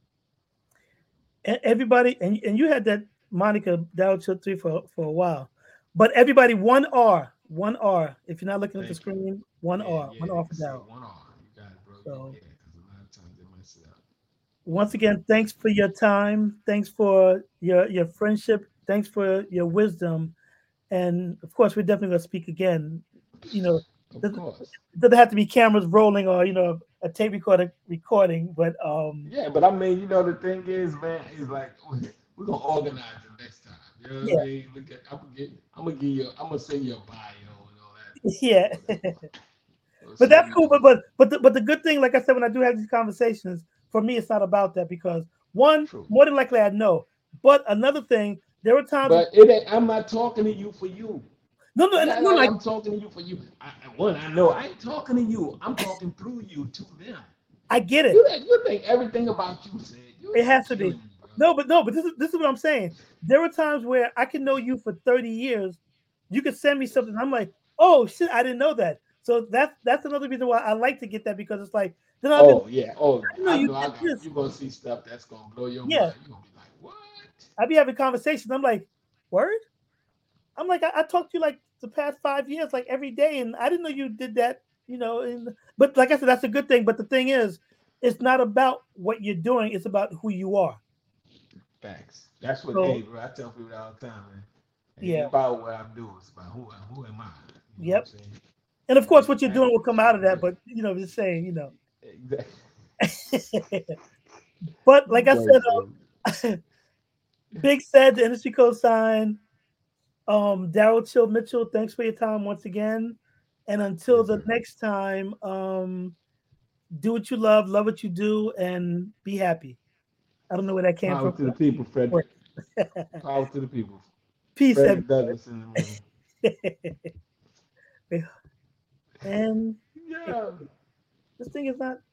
Speaker 1: E- Everybody, and and you had that Monica Dow three for for a while, but everybody, one R, one R. If you're not looking at the
Speaker 4: Thank you.
Speaker 1: screen, one
Speaker 4: Yeah,
Speaker 1: R,
Speaker 4: yeah,
Speaker 1: one
Speaker 4: they
Speaker 1: R
Speaker 4: can
Speaker 1: for
Speaker 4: see it.
Speaker 1: Dow.
Speaker 4: One R. You got it, bro. Yeah,
Speaker 1: So
Speaker 4: yeah. Because a lot of times they mess it up.
Speaker 1: once again, thanks for your time. Thanks for your your friendship. Thanks for your wisdom. And of course, we're definitely going to speak again. You know,
Speaker 4: Of
Speaker 1: doesn't,
Speaker 4: course.
Speaker 1: it doesn't have to be cameras rolling or you know a tape recorder recording, but um,
Speaker 4: Yeah, but I mean, you know, the thing is, man, is like we're gonna organize it next time. You know what I
Speaker 1: yeah,
Speaker 4: mean? Look at, I'm gonna get, I'm gonna give you, I'm gonna send you a bio and all that.
Speaker 1: yeah.
Speaker 4: All that.
Speaker 1: But
Speaker 4: So
Speaker 1: that's
Speaker 4: you
Speaker 1: cool.
Speaker 4: know,
Speaker 1: But but but the, but the good thing, like I said, when I do have these conversations, for me, it's not about that because one,
Speaker 4: true.
Speaker 1: more than likely, I know. But another thing, there were times.
Speaker 4: But it ain't, I'm not talking to you for you.
Speaker 1: No, no,
Speaker 4: You
Speaker 1: no,
Speaker 4: got
Speaker 1: no.
Speaker 4: like
Speaker 1: Like
Speaker 4: I'm talking to you for you. I, one, I know I ain't talking to you. I'm talking through you to them.
Speaker 1: I get it.
Speaker 4: You think you think everything about you said. You
Speaker 1: It has to
Speaker 4: killing
Speaker 1: be.
Speaker 4: me, bro.
Speaker 1: No, but no, but this is this is what I'm saying. There were times where I can know you for thirty years. You could send me something. I'm like, oh shit, I didn't know that. So that's that's another reason why I like to get that because it's like then I'll be like,
Speaker 4: Oh yeah. Oh,
Speaker 1: I didn't know
Speaker 4: I
Speaker 1: you
Speaker 4: know. I
Speaker 1: did
Speaker 4: got.
Speaker 1: this.
Speaker 4: You're gonna see stuff that's gonna blow your
Speaker 1: Yeah,
Speaker 4: mind. You're gonna be like, what?
Speaker 1: I'll be having conversations. I'm like, word. I'm like, I, I talked to you like the past five years, like every day, and I didn't know you did that, you know. And but like I said, that's a good thing. But the thing is, it's not about what you're doing; it's about who you are.
Speaker 4: Facts. That's what.
Speaker 1: So
Speaker 4: Hey, bro. I tell people all the time, man. It
Speaker 1: yeah,
Speaker 4: ain't about what I do. It's about who. Who am I? You know what I'm
Speaker 1: yep.
Speaker 4: saying?
Speaker 1: And of
Speaker 4: And
Speaker 1: course,
Speaker 4: that's
Speaker 1: what you're
Speaker 4: that.
Speaker 1: doing will come
Speaker 4: That's
Speaker 1: out of
Speaker 4: what it
Speaker 1: that.
Speaker 4: is.
Speaker 1: But you know, just saying, you know.
Speaker 4: Exactly.
Speaker 1: But like I
Speaker 4: Right,
Speaker 1: said,
Speaker 4: bro.
Speaker 1: uh, Big said the industry code sign. Um, Daryl Chill Mitchell, thanks for your time once again. And until
Speaker 4: Yes,
Speaker 1: the
Speaker 4: sir.
Speaker 1: next time, um, do what you love, love what you do, and be happy. I don't know where that came
Speaker 4: Power
Speaker 1: from.
Speaker 4: to the people, Frederick.
Speaker 1: But
Speaker 4: Power to the people.
Speaker 1: peace,
Speaker 4: Frederick
Speaker 1: everybody.
Speaker 4: Douglass in the room.
Speaker 1: And
Speaker 4: Yeah.
Speaker 1: this thing is not